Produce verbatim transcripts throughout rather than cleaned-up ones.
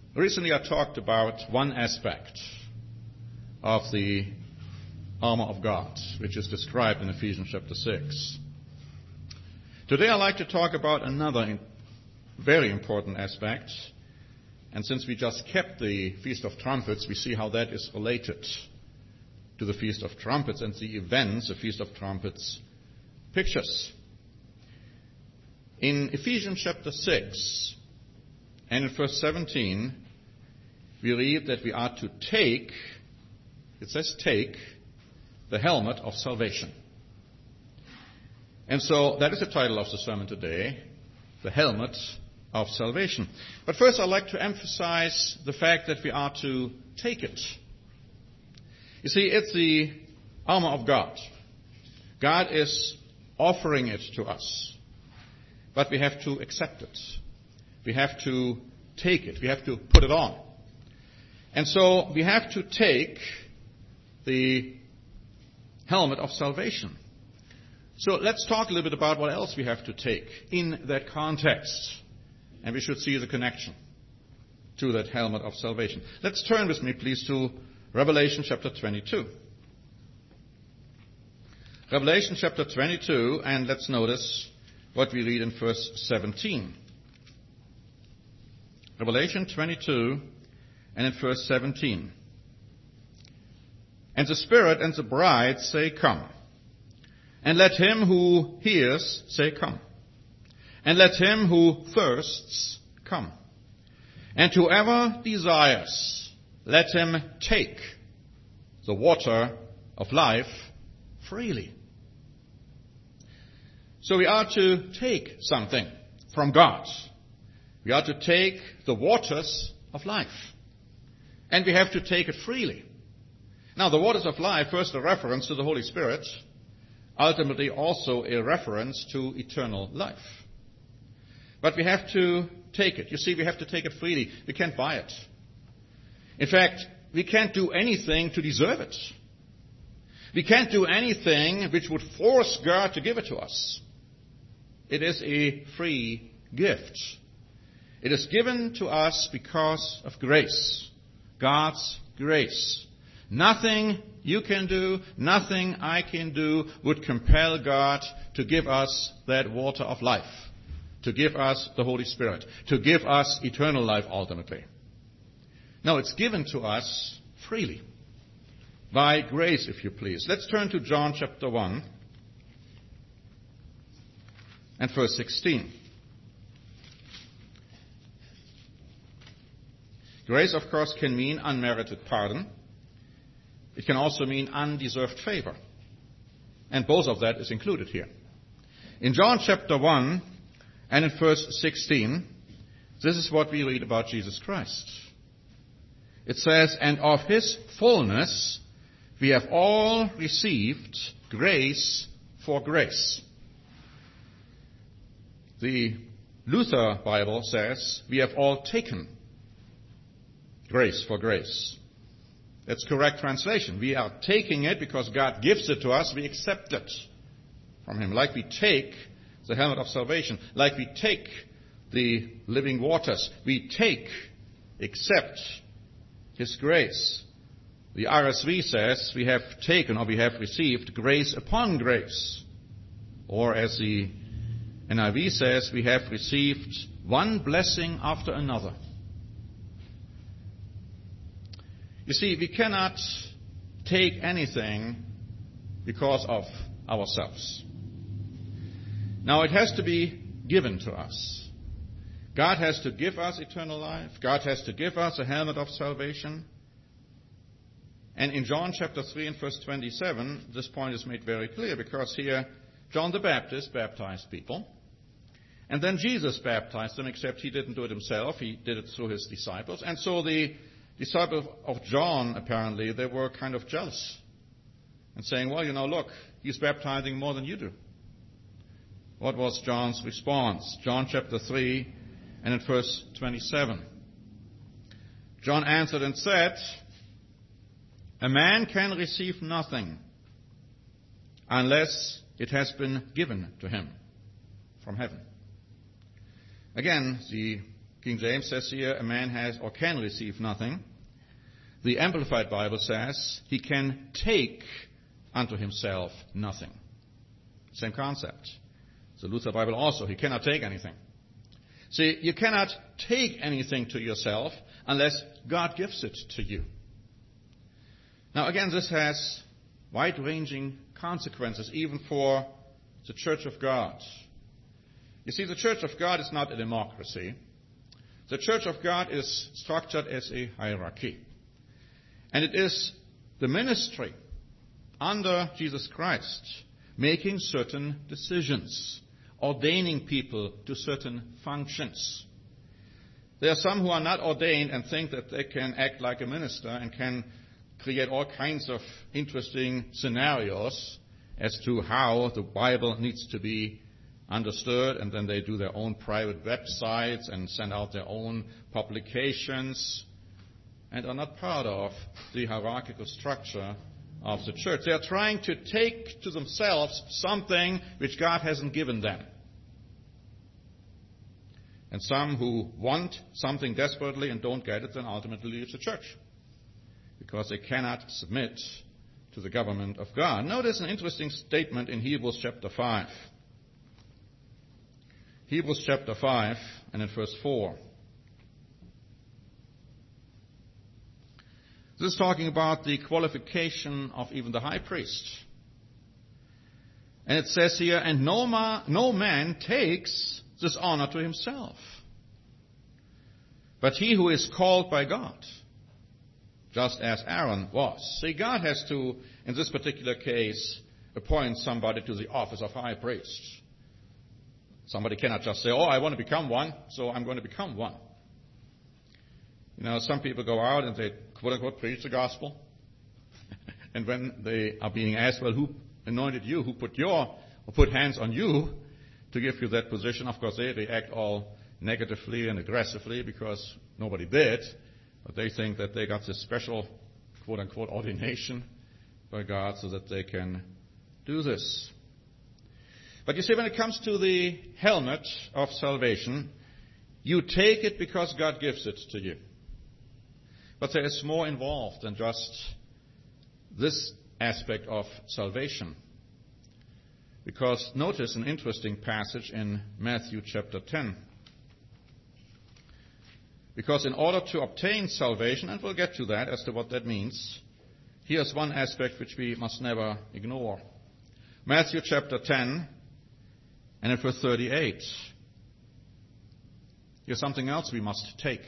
Recently I talked about one aspect of the armor of God, which is described in Ephesians chapter six. Today I'd like to talk about another very important aspect, and since we just kept the Feast of Trumpets, we see how that is related to the Feast of Trumpets and the events the Feast of Trumpets pictures. In Ephesians chapter six and in verse seventeen, we read that we are to take, it says take, the helmet of salvation. And so that is the title of the sermon today, the helmet of salvation. But first I'd like to emphasize the fact that we are to take it. You see, it's the armor of God. God is offering it to us. But we have to accept it. We have to take it. We have to put it on. And so we have to take the helmet of salvation. So let's talk a little bit about what else we have to take in that context. And we should see the connection to that helmet of salvation. Let's turn with me, please, to Revelation chapter twenty-two. Revelation chapter twenty-two, and let's notice what we read in verse seventeen. Revelation twenty-two, and in verse seventeen. And the Spirit and the bride say, Come. And let him who hears say, Come. And let him who thirsts come. And whoever desires, let him take the water of life freely. So we are to take something from God. We are to take the waters of life. And we have to take it freely. Now, the waters of life, first a reference to the Holy Spirit, ultimately also a reference to eternal life. But we have to take it. You see, we have to take it freely. We can't buy it. In fact, we can't do anything to deserve it. We can't do anything which would force God to give it to us. It is a free gift. It is given to us because of grace. God's grace. Nothing you can do, nothing I can do would compel God to give us that water of life, to give us the Holy Spirit, to give us eternal life ultimately. No, it's given to us freely, by grace, if you please. Let's turn to John chapter one and verse sixteen. Grace, of course, can mean unmerited pardon. It can also mean undeserved favor. And both of that is included here. In John chapter one and in verse sixteen, this is what we read about Jesus Christ. It says, And of his fullness we have all received grace for grace. The Luther Bible says, we have all taken grace for grace. That's correct translation. We are taking it because God gives it to us. We accept it from him. Like we take the helmet of salvation. Like we take the living waters. We take, accept his grace. The R S V says we have taken or we have received grace upon grace. Or as the N I V says, we have received one blessing after another. You see, we cannot take anything because of ourselves. Now, it has to be given to us. God has to give us eternal life. God has to give us a helmet of salvation. And in John chapter three and verse twenty-seven, this point is made very clear because here John the Baptist baptized people. And then Jesus baptized them, except he didn't do it himself. He did it through his disciples. And so the disciples of John, apparently, they were kind of jealous and saying, well, you know, look, he's baptizing more than you do. What was John's response? John chapter three and in verse twenty-seven. John answered and said, A man can receive nothing unless it has been given to him from heaven. Again, the King James says here, a man has or can receive nothing. The Amplified Bible says he can take unto himself nothing. Same concept. The Luther Bible also, he cannot take anything. See, you cannot take anything to yourself unless God gives it to you. Now again, this has wide-ranging consequences even for the Church of God. You see, the Church of God is not a democracy. The Church of God is structured as a hierarchy. And it is the ministry under Jesus Christ making certain decisions, ordaining people to certain functions. There are some who are not ordained and think that they can act like a minister and can create all kinds of interesting scenarios as to how the Bible needs to be understood, and then they do their own private websites and send out their own publications and are not part of the hierarchical structure of the church. They are trying to take to themselves something which God hasn't given them. And some who want something desperately and don't get it, then ultimately leave the church because they cannot submit to the government of God. Notice an interesting statement in Hebrews chapter five. Hebrews chapter five and in verse four. This is talking about the qualification of even the high priest. And it says here, and no, ma, no man takes this honor to himself, but he who is called by God, just as Aaron was. See, God has to, in this particular case, appoint somebody to the office of high priest. Somebody cannot just say, oh, I want to become one, so I'm going to become one. You know, some people go out and they, quote-unquote, preach the gospel. And when they are being asked, well, who anointed you? Who put your, or put hands on you to give you that position? Of course, they react all negatively and aggressively because nobody did. But they think that they got this special, quote-unquote, ordination by God so that they can do this. But you see, when it comes to the helmet of salvation, you take it because God gives it to you. But there is more involved than just this aspect of salvation. Because notice an interesting passage in Matthew chapter ten. Because in order to obtain salvation, and we'll get to that as to what that means, here's one aspect which we must never ignore. Matthew chapter ten and in verse thirty-eight. Here's something else we must take.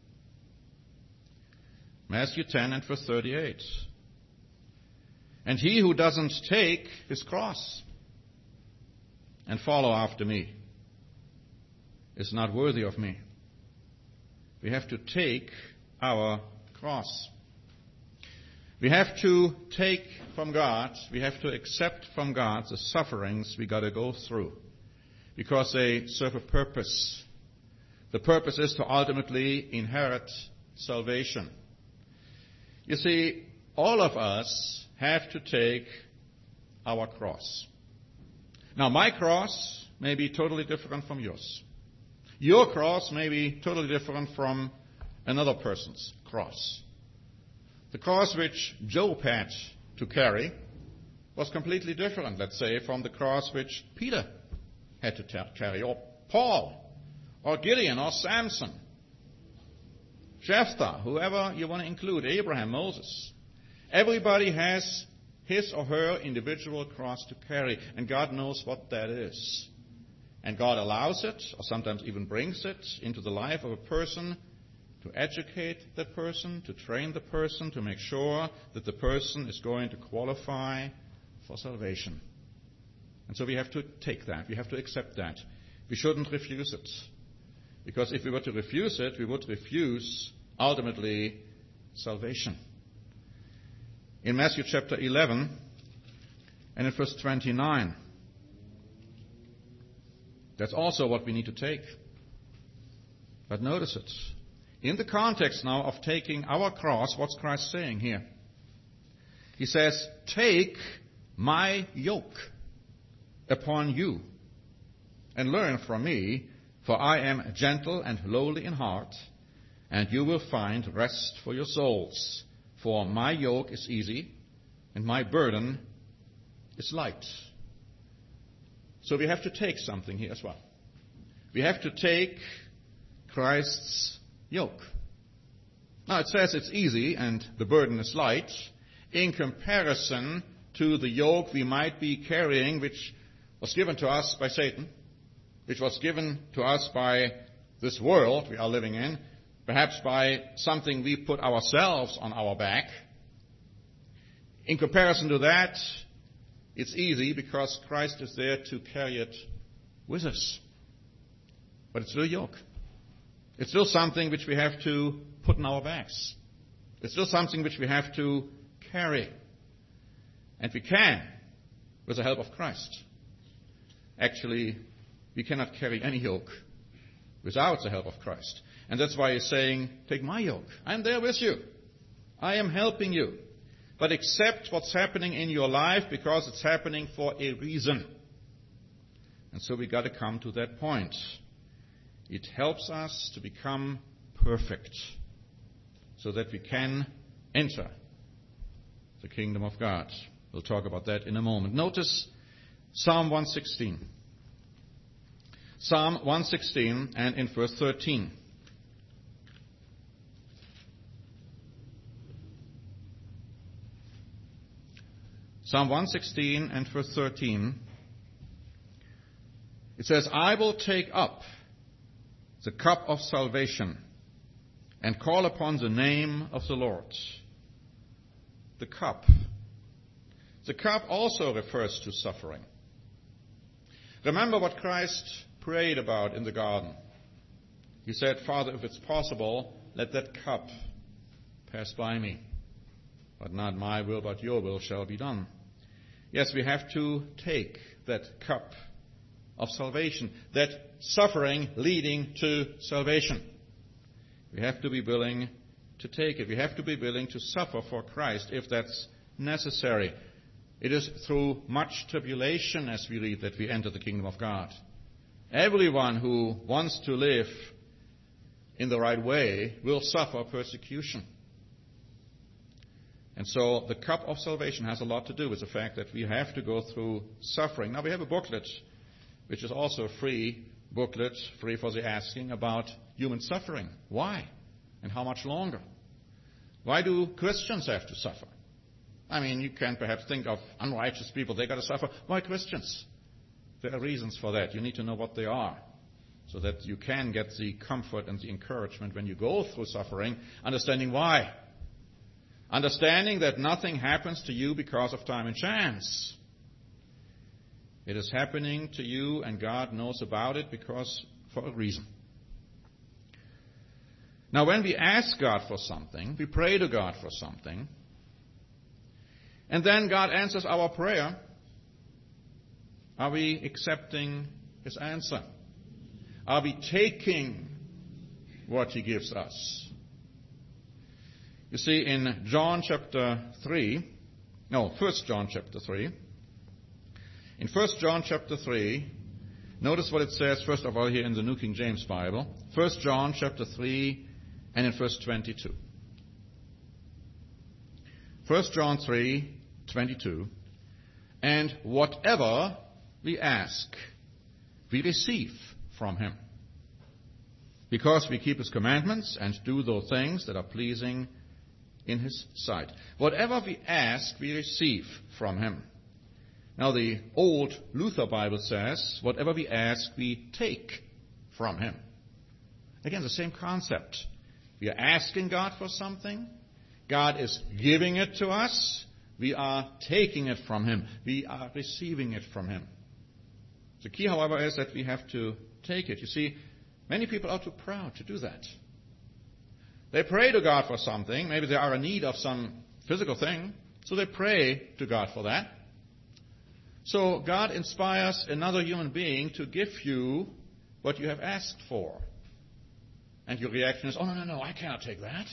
Matthew ten and verse thirty-eight. And he who doesn't take his cross and follow after me is not worthy of me. We have to take our cross. We have to take from God, we have to accept from God the sufferings we got to go through because they serve a purpose. The purpose is to ultimately inherit salvation. You see, all of us have to take our cross. Now, my cross may be totally different from yours. Your cross may be totally different from another person's cross. The cross which Job had to carry was completely different, let's say, from the cross which Peter had to ta- carry, or Paul, or Gideon, or Samson, Jephthah, whoever you want to include, Abraham, Moses. Everybody has his or her individual cross to carry, and God knows what that is. And God allows it, or sometimes even brings it, into the life of a person to educate that person, to train the person, to make sure that the person is going to qualify for salvation. And so we have to take that. We have to accept that. We shouldn't refuse it. Because if we were to refuse it, we would refuse, ultimately, salvation. In Matthew chapter eleven and in verse twenty-nine, that's also what we need to take. But notice it. In the context now of taking our cross, what's Christ saying here? He says, take my yoke upon you and learn from me, For I am gentle and lowly in heart, and you will find rest for your souls. For my yoke is easy, and my burden is light. So we have to take something here as well. We have to take Christ's yoke. Now it says it's easy and the burden is light in comparison to the yoke we might be carrying, which was given to us by Satan, which was given to us by this world we are living in, perhaps by something we put ourselves on our back. In comparison to that, it's easy because Christ is there to carry it with us. But it's still a yoke. It's still something which we have to put in our backs. It's still something which we have to carry. And we can, with the help of Christ. Actually, we cannot carry any yoke without the help of Christ. And that's why he's saying, take my yoke. I'm there with you. I am helping you. But accept what's happening in your life because it's happening for a reason. And so we got to come to that point. It helps us to become perfect so that we can enter the kingdom of God. We'll talk about that in a moment. Notice Psalm one sixteen. Psalm one sixteen and in verse thirteen. Psalm one sixteen and verse thirteen. It says, I will take up the cup of salvation and call upon the name of the Lord. The cup. The cup also refers to suffering. Remember what Christ prayed about in the garden. He said, Father, if it's possible, let that cup pass by me. But not my will, but your will shall be done. Yes, we have to take that cup of salvation, that suffering leading to salvation. We have to be willing to take it. We have to be willing to suffer for Christ if that's necessary. It is through much tribulation, as we read, that we enter the kingdom of God. Everyone who wants to live in the right way will suffer persecution. And so the cup of salvation has a lot to do with the fact that we have to go through suffering. Now we have a booklet, which is also a free booklet, free for the asking, about human suffering. Why? And how much longer? Why do Christians have to suffer? I mean, you can perhaps think of unrighteous people, they got to suffer. Why Christians? There are reasons for that. You need to know what they are, so that you can get the comfort and the encouragement when you go through suffering, understanding why. Understanding that nothing happens to you because of time and chance. It is happening to you, and God knows about it because for a reason. Now, when we ask God for something, we pray to God for something, and then God answers our prayer, are we accepting His answer? Are we taking what He gives us? You see, in John chapter three, no, First John chapter three, in First John chapter three, notice what it says, first of all, here in the New King James Bible. First John chapter three and in verse twenty-two. First John three, twenty-two. And whatever we ask, we receive from Him, because we keep His commandments and do those things that are pleasing in His sight. Whatever we ask, we receive from Him. Now the old Luther Bible says, whatever we ask, we take from Him. Again, the same concept. We are asking God for something. God is giving it to us. We are taking it from Him. We are receiving it from Him. The key, however, is that we have to take it. You see, many people are too proud to do that. They pray to God for something. Maybe they are in need of some physical thing, so they pray to God for that. So God inspires another human being to give you what you have asked for. And your reaction is, oh, no, no, no, I cannot take that.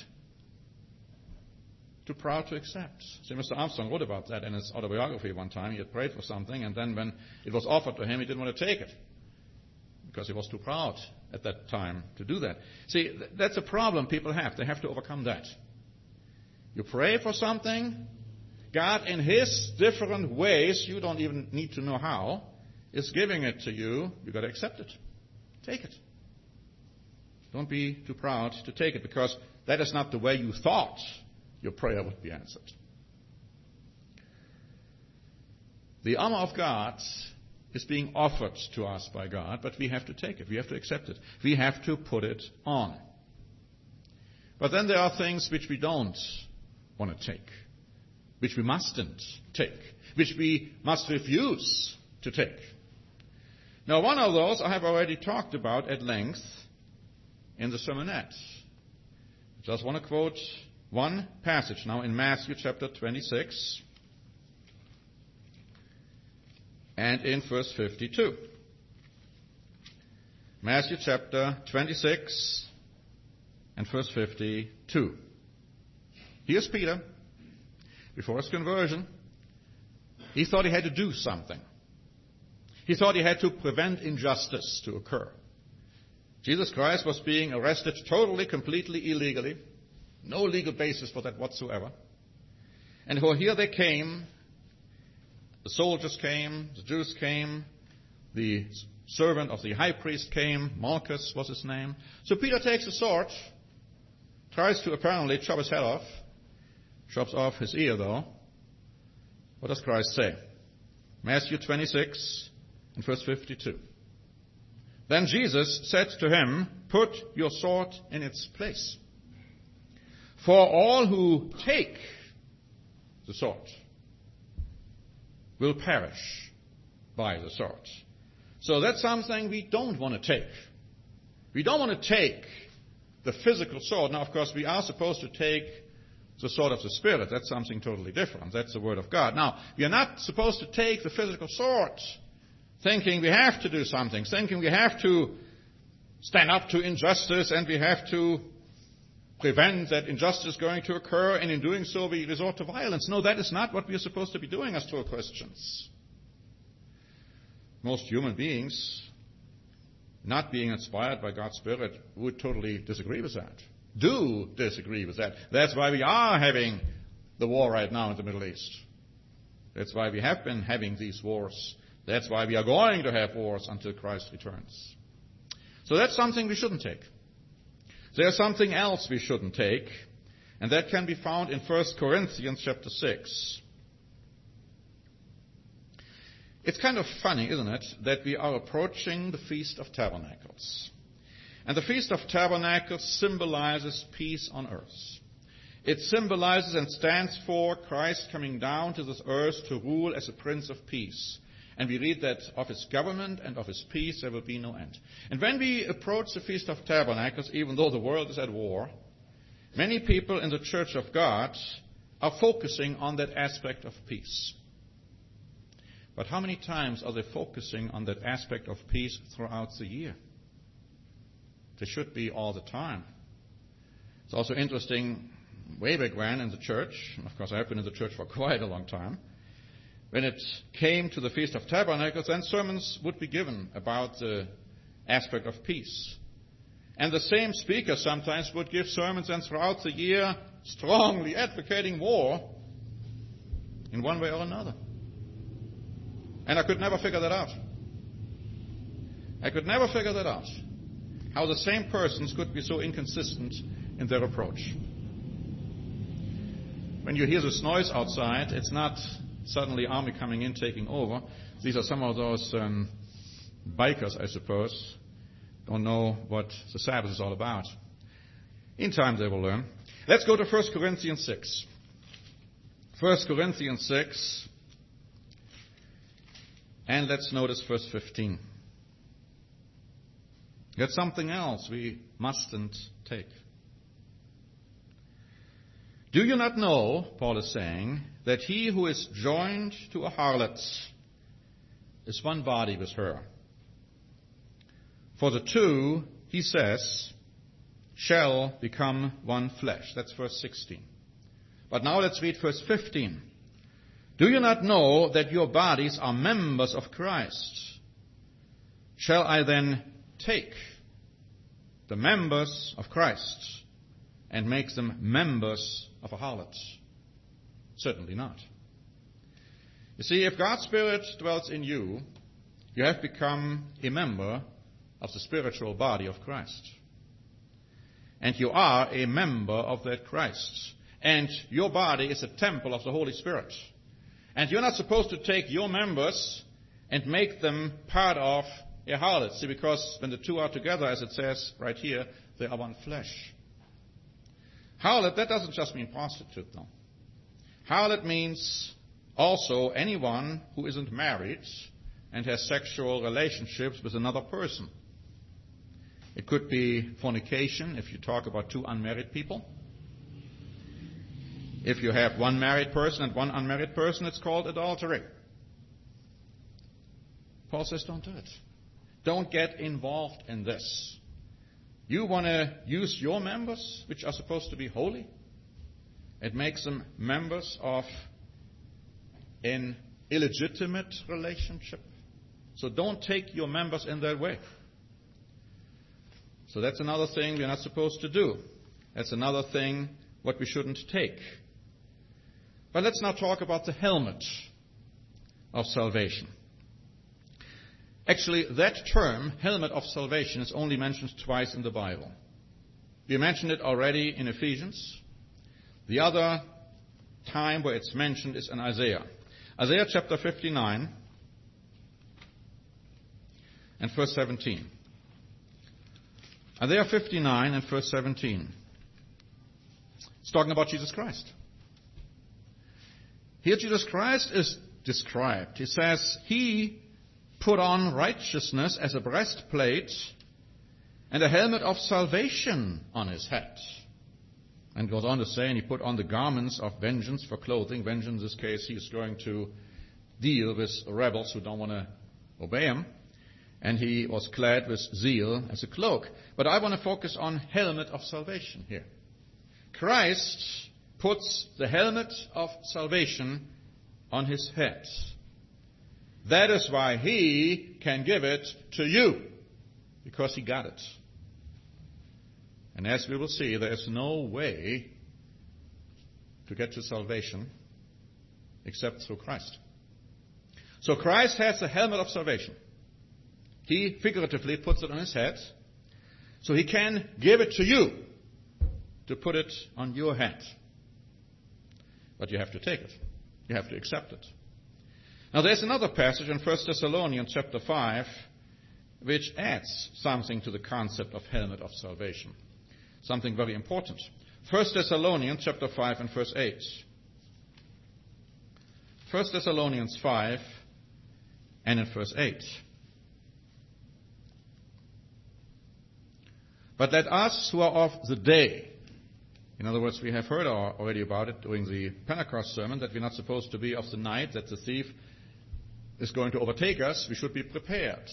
Too proud to accept. See, Mister Armstrong wrote about that in his autobiography one time. He had prayed for something, and then when it was offered to him, he didn't want to take it because he was too proud. at that time to do that. See, th- that's a problem people have. They have to overcome that. You pray for something, God in His different ways, you don't even need to know how, is giving it to you. You've got to accept it. Take it. Don't be too proud to take it, because that is not the way you thought your prayer would be answered. The armor of God is being offered to us by God, but we have to take it. We have to accept it. We have to put it on. But then there are things which we don't want to take, which we mustn't take, which we must refuse to take. Now, one of those I have already talked about at length in the sermonette. Just want to quote one passage now in Matthew chapter twenty-six and in verse fifty-two. Matthew chapter twenty-six and verse fifty-two. Here's Peter, before his conversion. He thought he had to do something. He thought he had to prevent injustice to occur. Jesus Christ was being arrested totally, completely illegally. No legal basis for that whatsoever. And here they came. The soldiers came. The Jews came. The servant of the high priest came. Malchus was his name. So Peter takes a sword, tries to apparently chop his head off. Chops off his ear, though. What does Christ say? Matthew twenty-six and verse fifty-two. Then Jesus said to him, "Put your sword in its place. For all who take the sword will perish by the sword." So that's something we don't want to take. We don't want to take the physical sword. Now, of course, we are supposed to take the sword of the Spirit. That's something totally different. That's the Word of God. Now, we are not supposed to take the physical sword thinking we have to do something, thinking we have to stand up to injustice and we have to prevent that injustice going to occur, and in doing so we resort to violence. No, that is not what we are supposed to be doing as true Christians. Most human beings, not being inspired by God's Spirit, would totally disagree with that. Do disagree with that. That's why we are having the war right now in the Middle East. That's why we have been having these wars. That's why we are going to have wars until Christ returns. So that's something we shouldn't take. There's something else we shouldn't take, and that can be found in First Corinthians chapter six. It's kind of funny, isn't it, that we are approaching the Feast of Tabernacles. And the Feast of Tabernacles symbolizes peace on earth. It symbolizes and stands for Christ coming down to this earth to rule as a Prince of Peace. And we read that of His government and of His peace there will be no end. And when we approach the Feast of Tabernacles, even though the world is at war, many people in the Church of God are focusing on that aspect of peace. But how many times are they focusing on that aspect of peace throughout the year? They should be all the time. It's also interesting, way back when in the church, and of course I've been in the church for quite a long time, when it came to the Feast of Tabernacles, then sermons would be given about the aspect of peace. And the same speaker sometimes would give sermons and throughout the year strongly advocating war in one way or another. And I could never figure that out. I could never figure that out. How the same persons could be so inconsistent in their approach. When you hear this noise outside, it's not suddenly army coming in, taking over. These are some of those um, bikers, I suppose, don't know what the Sabbath is all about. In time they will learn. Let's go to First Corinthians six. First Corinthians six, and let's notice verse fifteen. That's something else we mustn't take. Do you not know, Paul is saying, that he who is joined to a harlot is one body with her? For the two, he says, shall become one flesh. That's verse sixteen. But now let's read verse fifteen. Do you not know that your bodies are members of Christ? Shall I then take the members of Christ and makes them members of a harlot. Certainly not. You see, if God's Spirit dwells in you, you have become a member of the spiritual body of Christ. And you are a member of that Christ. And your body is a temple of the Holy Spirit. And you're not supposed to take your members and make them part of a harlot. See, because when the two are together, as it says right here, they are one flesh. Harlot, that doesn't just mean prostitute, though. Harlot means also anyone who isn't married and has sexual relationships with another person. It could be fornication if you talk about two unmarried people. If you have one married person and one unmarried person, it's called adultery. Paul says don't do it. Don't get involved in this. You want to use your members, which are supposed to be holy. It makes them members of an illegitimate relationship. So don't take your members in that way. So that's another thing we're not supposed to do. That's another thing what we shouldn't take. But let's now talk about the helmet of salvation. Actually, that term, helmet of salvation, is only mentioned twice in the Bible. We mentioned it already in Ephesians. The other time where it's mentioned is in Isaiah. Isaiah chapter fifty-nine and verse seventeen. Isaiah fifty-nine and verse seventeen. It's talking about Jesus Christ. Here Jesus Christ is described. He says, He put on righteousness as a breastplate and a helmet of salvation on His head. And goes on to say, and He put on the garments of vengeance for clothing. Vengeance, in this case, He is going to deal with rebels who don't want to obey Him. And He was clad with zeal as a cloak. But I want to focus on helmet of salvation here. Christ puts the helmet of salvation on His head. That is why He can give it to you, because He got it. And as we will see, there is no way to get to salvation except through Christ. So Christ has the helmet of salvation. He figuratively puts it on His head, so He can give it to you to put it on your head. But you have to take it. You have to accept it. Now there's another passage in First Thessalonians chapter five which adds something to the concept of helmet of salvation. Something very important. First Thessalonians chapter five and verse eight. First Thessalonians five and in verse eight. But let us who are of the day, in other words, we have heard already about it during the Pentecost sermon, that we're not supposed to be of the night, that the thief is going to overtake us. We should be prepared.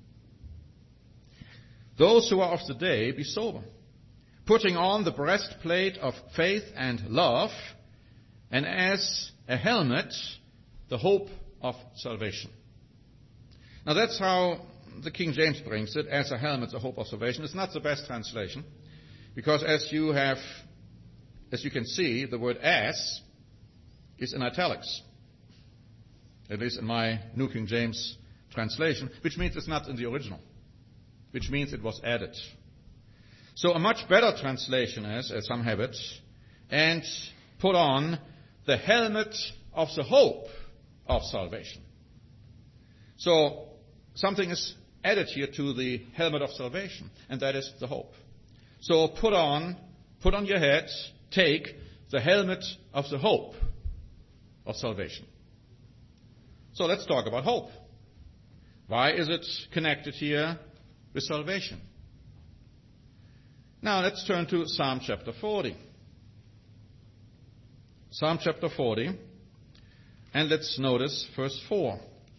Those who are of the day, be sober, putting on the breastplate of faith and love, and as a helmet, the hope of salvation. Now that's how the King James brings it, as a helmet, the hope of salvation. It's not the best translation, because as you have, as you can see, the word as is in italics. At least in my New King James translation, which means it's not in the original, which means it was added. So a much better translation is, as some have it, and put on the helmet of the hope of salvation. So something is added here to the helmet of salvation, and that is the hope. So put on, put on your head, take the helmet of the hope of salvation. So let's talk about hope. Why is it connected here with salvation? Now let's turn to Psalm chapter forty. Psalm chapter forty, and let's notice verse four.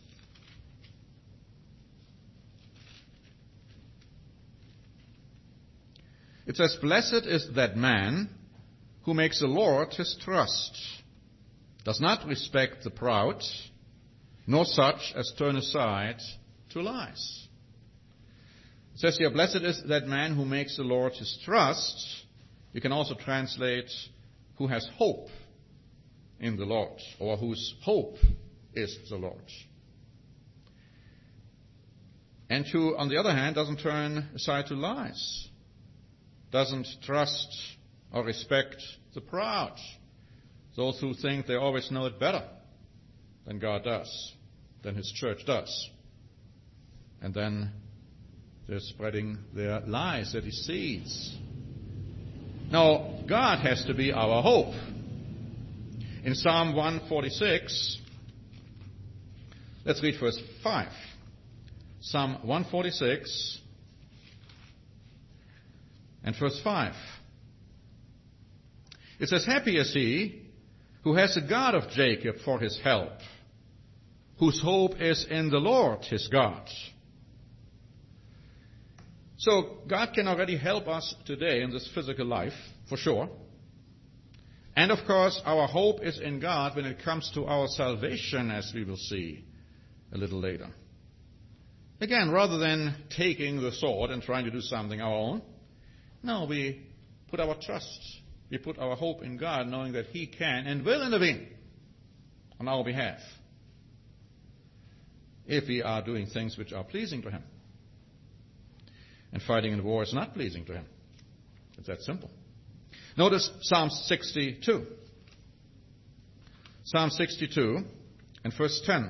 It says, "Blessed is that man who makes the Lord his trust, does not respect the proud, nor such as turn aside to lies." It says here, blessed is that man who makes the Lord his trust. You can also translate, who has hope in the Lord, or whose hope is the Lord. And who, on the other hand, doesn't turn aside to lies, doesn't trust or respect the proud, those who think they always know it better than God does, than His church does. And then they're spreading their lies, their deceits. Now, God has to be our hope. In Psalm one forty-six, let's read verse five. Psalm one forty-six and verse five. It says, happy is he who has the God of Jacob for his help, whose hope is in the Lord his God. So God can already help us today in this physical life, for sure. And of course, our hope is in God when it comes to our salvation, as we will see a little later. Again, rather than taking the sword and trying to do something our own, no, we put our trust, we put our hope in God, knowing that He can and will intervene on our behalf if we are doing things which are pleasing to Him. And fighting in war is not pleasing to Him. It's that simple. Notice Psalm sixty-two. Psalm sixty-two and verse ten.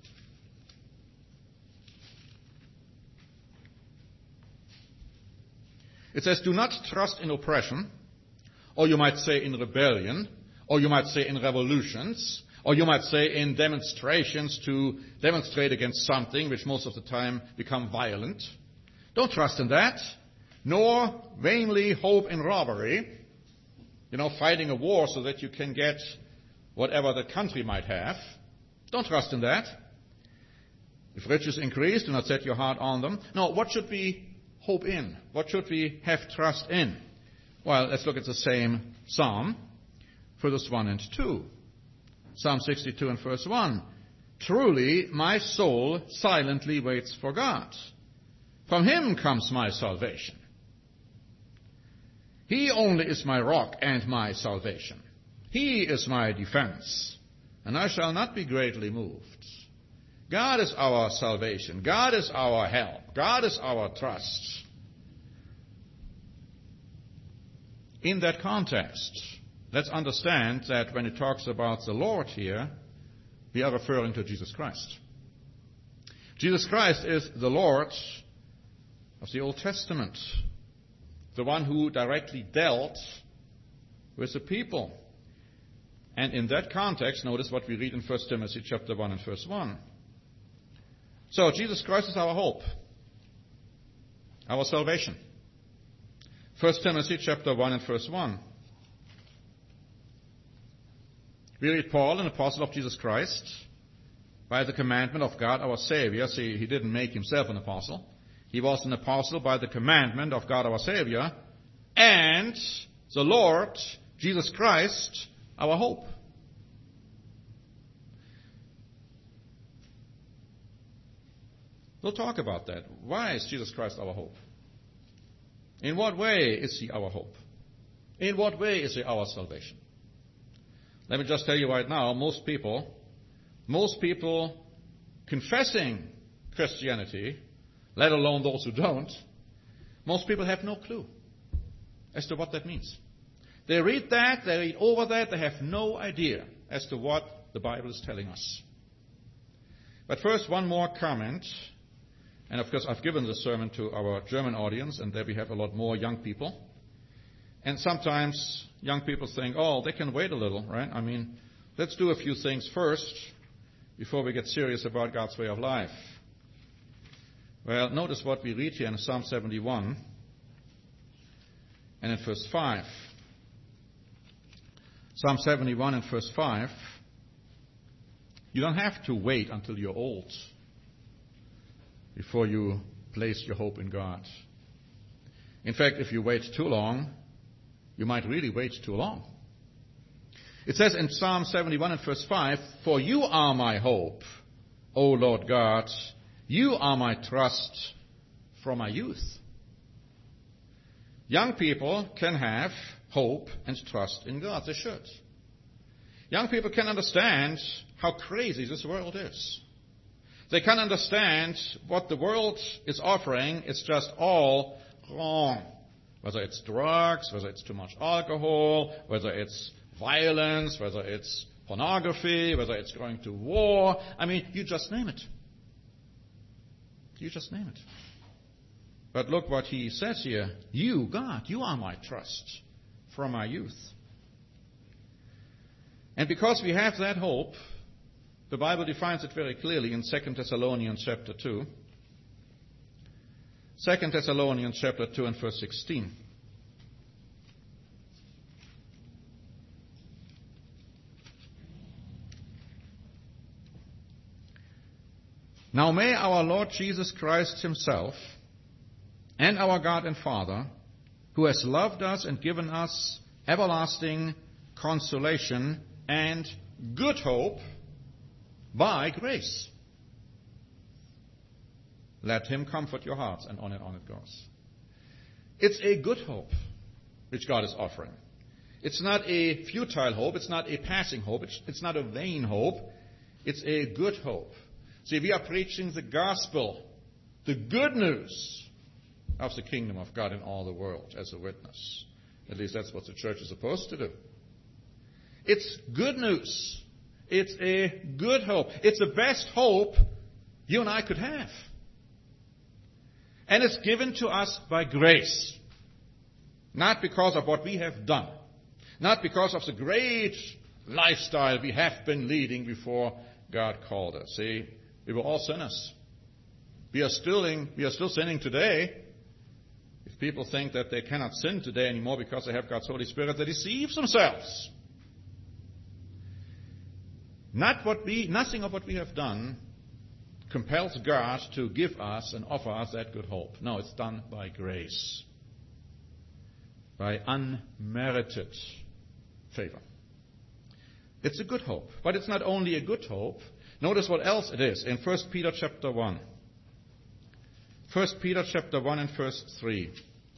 It says, do not trust in oppression, or you might say in rebellion, or you might say in revolutions, or you might say in demonstrations to demonstrate against something which most of the time become violent. Don't trust in that, nor vainly hope in robbery, you know, fighting a war so that you can get whatever the country might have. Don't trust in that. If riches increase, do not set your heart on them. No, what should we hope in? What should we have trust in? Well, let's look at the same psalm, verses one and two. Psalm sixty-two and verse one. Truly, my soul silently waits for God. From Him comes my salvation. He only is my rock and my salvation. He is my defense, and I shall not be greatly moved. God is our salvation. God is our help. God is our trust. In that context, let's understand that when it talks about the Lord here, we are referring to Jesus Christ. Jesus Christ is the Lord of the Old Testament, the one who directly dealt with the people. And in that context, notice what we read in First Timothy chapter one and verse one. So Jesus Christ is our hope, our salvation. First Timothy chapter one and verse one. We read Paul, an apostle of Jesus Christ, by the commandment of God our Savior. See, he didn't make himself an apostle. He was an apostle by the commandment of God our Savior, and the Lord, Jesus Christ, our hope. We'll talk about that. Why is Jesus Christ our hope? In what way is He our hope? In what way is He our salvation? Let me just tell you right now, most people, most people confessing Christianity, let alone those who don't, most people have no clue as to what that means. They read that, they read over that, they have no idea as to what the Bible is telling us. But first, one more comment. And of course, I've given this sermon to our German audience, and there we have a lot more young people. And sometimes young people think, oh, they can wait a little, right? I mean, let's do a few things first before we get serious about God's way of life. Well, notice what we read here in Psalm seventy-one and in verse five. Psalm seventy-one and verse five. You don't have to wait until you're old before you place your hope in God. In fact, if you wait too long, you might really wait too long. It says in Psalm seventy-one and verse five, for you are my hope, O Lord God, you are my trust from my youth. Young people can have hope and trust in God. They should. Young people can understand how crazy this world is. They can understand what the world is offering is just all wrong. Whether it's drugs, whether it's too much alcohol, whether it's violence, whether it's pornography, whether it's going to war. I mean, you just name it. You just name it. But look what he says here. You, God, you are my trust from my youth. And because we have that hope, the Bible defines it very clearly in Second Thessalonians chapter two. Second Thessalonians chapter two and verse sixteen. Now may our Lord Jesus Christ himself and our God and Father, who has loved us and given us everlasting consolation and good hope by grace, let him comfort your hearts, and on and on it goes. It's a good hope which God is offering. It's not a futile hope. It's not a passing hope. It's, it's not a vain hope. It's a good hope. See, we are preaching the gospel, the good news of the kingdom of God in all the world as a witness. At least that's what the church is supposed to do. It's good news. It's a good hope. It's the best hope you and I could have. And it's given to us by grace. Not because of what we have done. Not because of the great lifestyle we have been leading before God called us. See, we were all sinners. We are still in, we are still sinning today. If people think that they cannot sin today anymore because they have God's Holy Spirit, they deceive themselves. Not what we, nothing of what we have done compels God to give us and offer us that good hope. No, it's done by grace. By unmerited favor. It's a good hope. But it's not only a good hope. Notice what else it is in First Peter chapter one. First Peter chapter one and verse three.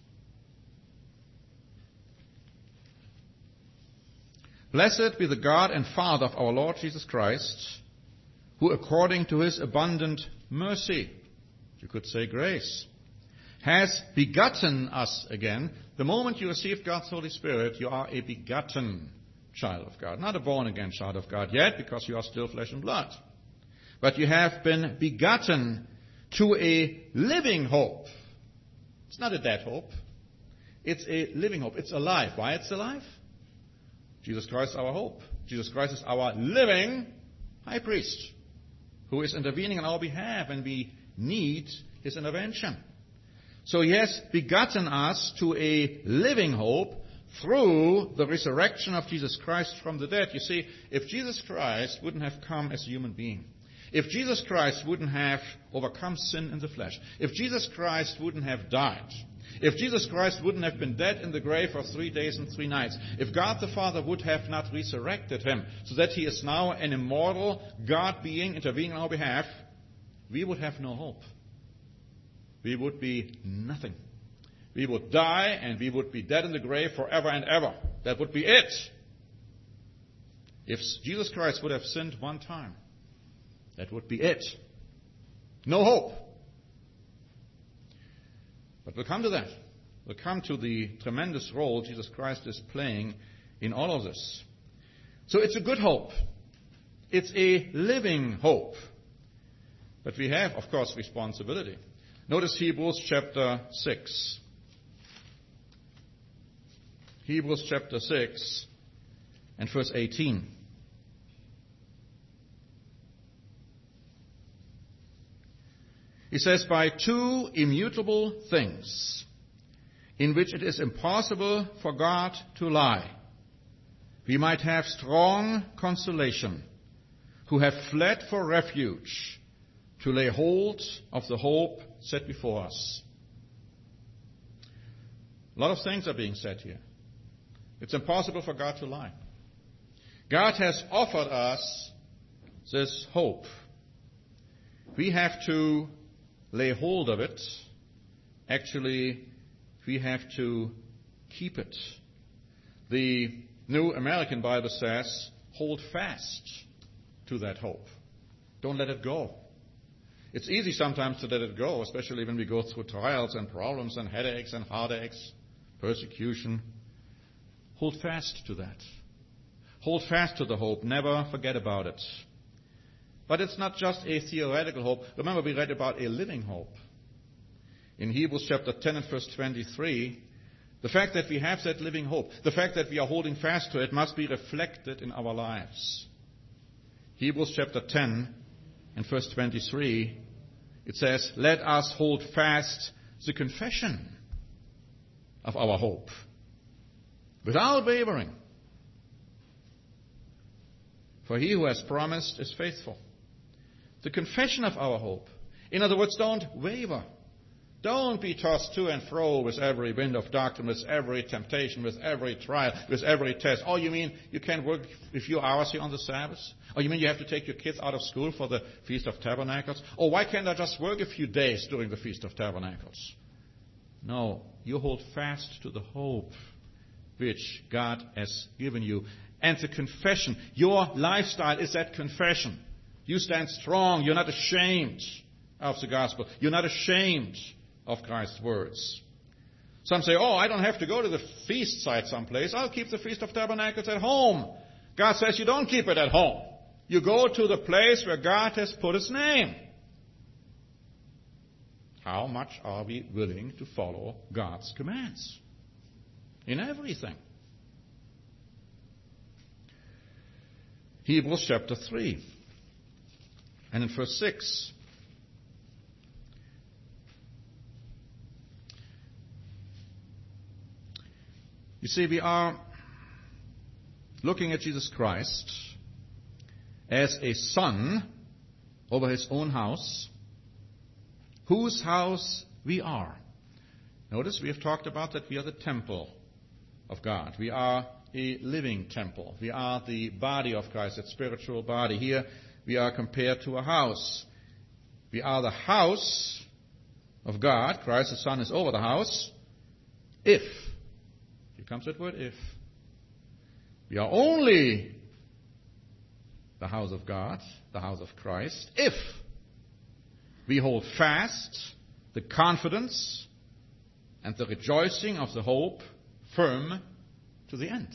Blessed be the God and Father of our Lord Jesus Christ, who according to his abundant mercy, you could say grace, has begotten us again. The moment you receive God's Holy Spirit, you are a begotten child of God. Not a born-again child of God yet, because you are still flesh and blood. But you have been begotten to a living hope. It's not a dead hope. It's a living hope. It's alive. Why it's alive? Jesus Christ is our hope. Jesus Christ is our living high priest who is intervening on our behalf, and we need his intervention. So he has begotten us to a living hope through the resurrection of Jesus Christ from the dead. You see, if Jesus Christ wouldn't have come as a human being, if Jesus Christ wouldn't have overcome sin in the flesh, if Jesus Christ wouldn't have died, if Jesus Christ wouldn't have been dead in the grave for three days and three nights, if God the Father would have not resurrected him so that he is now an immortal God being intervening on our behalf, we would have no hope. We would be nothing. We would die and we would be dead in the grave forever and ever. That would be it. If Jesus Christ would have sinned one time, that would be it. No hope. But we'll come to that. We'll come to the tremendous role Jesus Christ is playing in all of this. So it's a good hope. It's a living hope. But we have, of course, responsibility. Notice Hebrews chapter six. Hebrews chapter six and verse eighteen. He says, by two immutable things, in which it is impossible for God to lie, we might have strong consolation, who have fled for refuge, to lay hold of the hope set before us. A lot of things are being said here. It's impossible for God to lie. God has offered us this hope. We have to lay hold of it actually, we have to keep it. The New American Bible says, hold fast to that hope. Don't let it go. It's easy sometimes to let it go, especially when we go through trials and problems and headaches and heartaches, persecution. Hold fast to that. Hold fast to the hope. Never forget about it. But it's not just a theoretical hope. Remember, we read about a living hope. In Hebrews chapter ten and verse twenty-three, the fact that we have that living hope, the fact that we are holding fast to it, must be reflected in our lives. Hebrews chapter ten and verse twenty-three, it says, let us hold fast the confession of our hope without wavering. For he who has promised is faithful. The confession of our hope. In other words, don't waver. Don't be tossed to and fro with every wind of doctrine, with every temptation, with every trial, with every test. Oh, you mean you can't work a few hours here on the Sabbath? Oh, you mean you have to take your kids out of school for the Feast of Tabernacles? Oh, why can't I just work a few days during the Feast of Tabernacles? No, you hold fast to the hope which God has given you. And the confession, your lifestyle is that confession. You stand strong. You're not ashamed of the gospel. You're not ashamed of Christ's words. Some say, oh, I don't have to go to the feast site someplace. I'll keep the Feast of Tabernacles at home. God says you don't keep it at home. You go to the place where God has put His name. How much are we willing to follow God's commands? In everything. Hebrews chapter three and in verse six. You see, we are looking at Jesus Christ as a son over His own house, whose house we are. Notice we have talked about that we are the temple of God. We are a living temple. We are the body of Christ, that spiritual body. Here we are compared to a house. We are the house of God. Christ the Son is over the house. If, here comes that word if, we are only the house of God, the house of Christ, if we hold fast the confidence and the rejoicing of the hope firm to the end.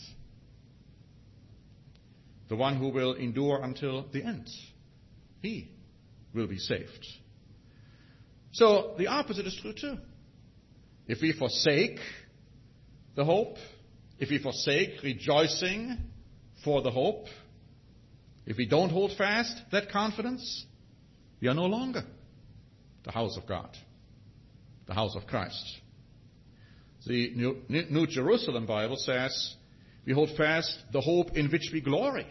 The one who will endure until the end, he will be saved. So the opposite is true too. If we forsake the hope, if we forsake rejoicing for the hope, if we don't hold fast that confidence, we are no longer the house of God, the house of Christ. The New, New Jerusalem Bible says we hold fast the hope in which we glory.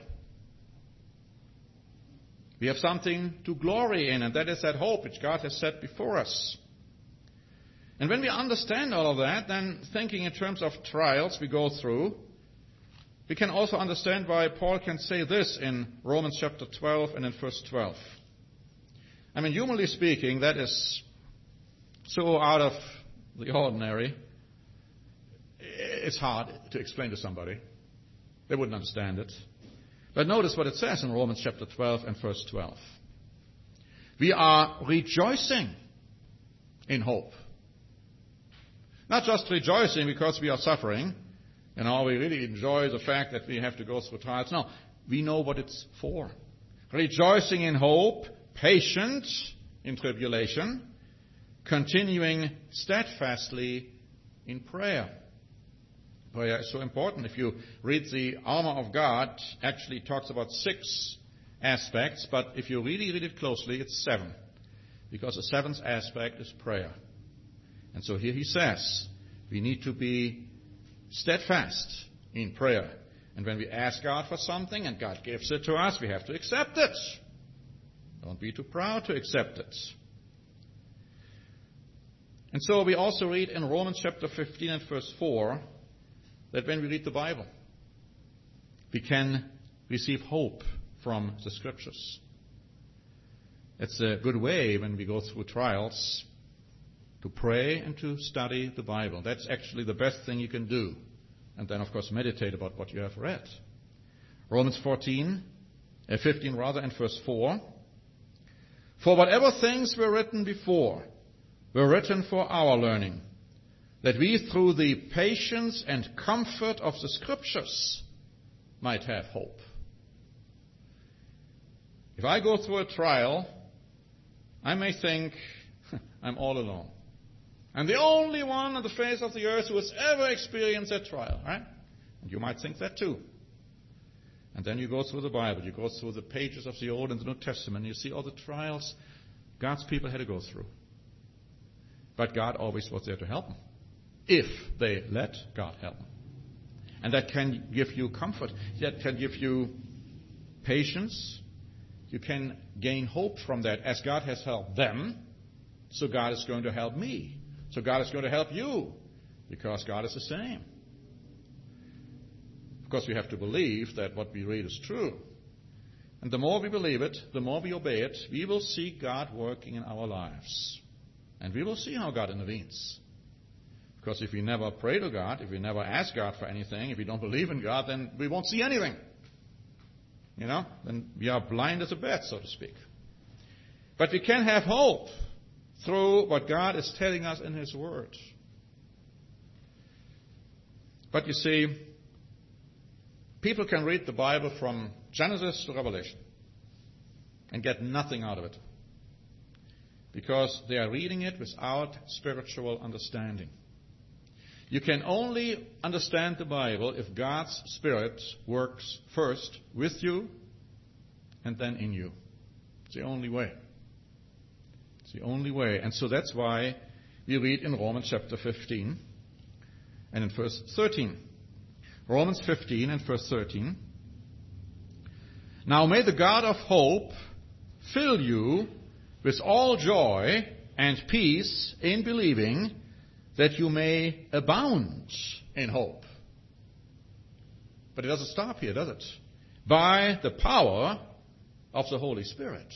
We have something to glory in, and that is that hope which God has set before us. And when we understand all of that, then thinking in terms of trials we go through, we can also understand why Paul can say this in Romans chapter twelve and in verse twelve. I mean, humanly speaking, that is so out of the ordinary. It's hard to explain to somebody. They wouldn't understand it. But notice what it says in Romans chapter twelve and verse twelve. We are rejoicing in hope. Not just rejoicing because we are suffering, and all we really enjoy the fact that we have to go through trials. No, we know what it's for. Rejoicing in hope, patient in tribulation, continuing steadfastly in prayer. Prayer is so important. If you read the armor of God, actually it talks about six aspects, but if you really read it closely, it's seven. Because the seventh aspect is prayer. And so here he says, we need to be steadfast in prayer. And when we ask God for something and God gives it to us, we have to accept it. Don't be too proud to accept it. And so we also read in Romans chapter fifteen and verse four, that when we read the Bible, we can receive hope from the Scriptures. It's a good way when we go through trials to pray and to study the Bible. That's actually the best thing you can do. And then, of course, meditate about what you have read. Romans fourteen, uh, fifteen rather, and verse four. For whatever things were written before were written for our learning, that we through the patience and comfort of the Scriptures might have hope. If I go through a trial, I may think I'm all alone. I'm the only one on the face of the earth who has ever experienced that trial, right? And you might think that too. And then you go through the Bible, you go through the pages of the Old and the New Testament, and you see all the trials God's people had to go through. But God always was there to help them, if they let God help them. And that can give you comfort. That can give you patience. You can gain hope from that. As God has helped them, so God is going to help me. So God is going to help you, because God is the same. Of course, we have to believe that what we read is true. And the more we believe it, the more we obey it, we will see God working in our lives. And we will see how God intervenes. Because if we never pray to God, if we never ask God for anything, if we don't believe in God, then we won't see anything. You know, then we are blind as a bat, so to speak. But we can have hope through what God is telling us in His Word. But you see, people can read the Bible from Genesis to Revelation and get nothing out of it, because they are reading it without spiritual understanding. You can only understand the Bible if God's Spirit works first with you and then in you. It's the only way. It's the only way. And so that's why we read in Romans chapter fifteen and in verse thirteen. Romans fifteen and verse thirteen. Now may the God of hope fill you with all joy and peace in believing, that you may abound in hope. But it doesn't stop here, does it? By the power of the Holy Spirit.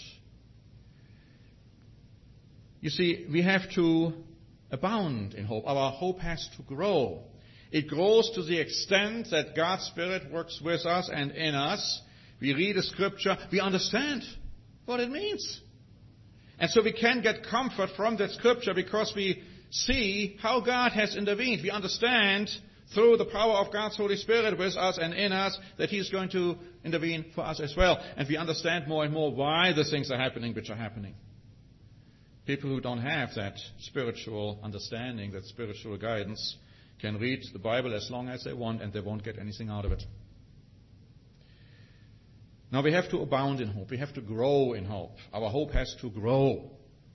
You see, we have to abound in hope. Our hope has to grow. It grows to the extent that God's Spirit works with us and in us. We read the Scripture, we understand what it means. And so we can get comfort from that Scripture because we see how God has intervened. We understand through the power of God's Holy Spirit with us and in us that He's going to intervene for us as well. And we understand more and more why the things are happening which are happening. People who don't have that spiritual understanding, that spiritual guidance, can read the Bible as long as they want and they won't get anything out of it. Now we have to abound in hope. We have to grow in hope. Our hope has to grow.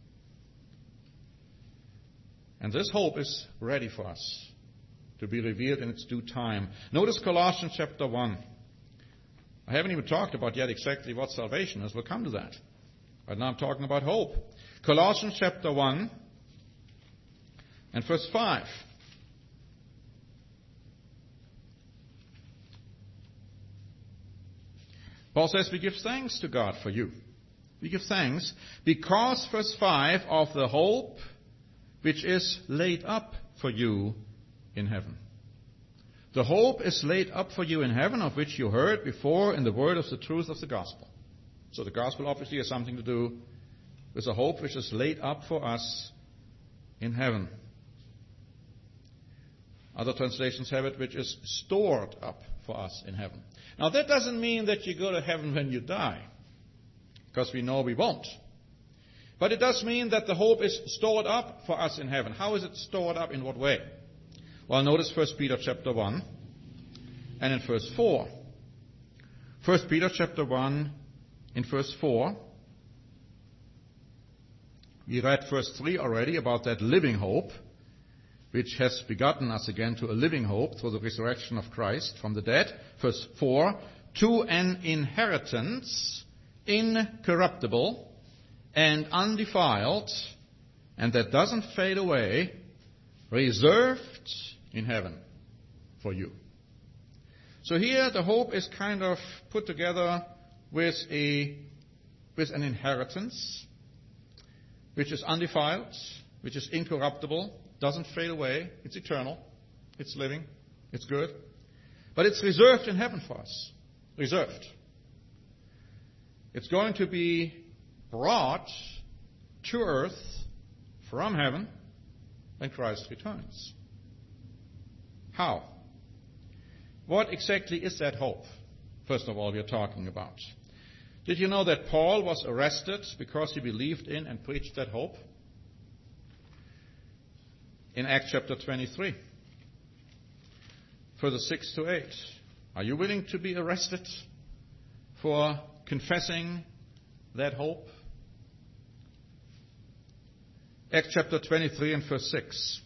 And this hope is ready for us to be revealed in its due time. Notice Colossians chapter one. I haven't even talked about yet exactly what salvation is. We'll come to that. But now I'm talking about hope. Colossians chapter one and verse five. Paul says we give thanks to God for you. We give thanks because, verse five, of the hope which is laid up for you in heaven. The hope is laid up for you in heaven, of which you heard before in the word of the truth of the gospel. So the gospel obviously has something to do with the hope which is laid up for us in heaven. Other translations have it, which is stored up for us in heaven. Now that doesn't mean that you go to heaven when you die, because we know we won't. But it does mean that the hope is stored up for us in heaven. How is it stored up? In what way? Well, notice First Peter chapter one and in verse four. First Peter chapter one in verse four. We read verse three already about that living hope, which has begotten us again to a living hope through the resurrection of Christ from the dead. Verse four, to an inheritance incorruptible and undefiled, and that doesn't fade away, reserved in heaven for you. So here the hope is kind of put together with a with an inheritance which is undefiled which is incorruptible, doesn't fade away, it's eternal, it's living, it's good. But it's reserved in heaven for us. Reserved. It's going to be brought to earth from heaven when Christ returns. How? What exactly is that hope? First of all, we are talking about. Did you know that Paul was arrested because he believed in and preached that hope? In Acts chapter twenty-three, verses six to eight. Are you willing to be arrested for confessing that hope? Acts chapter twenty-three and verse six.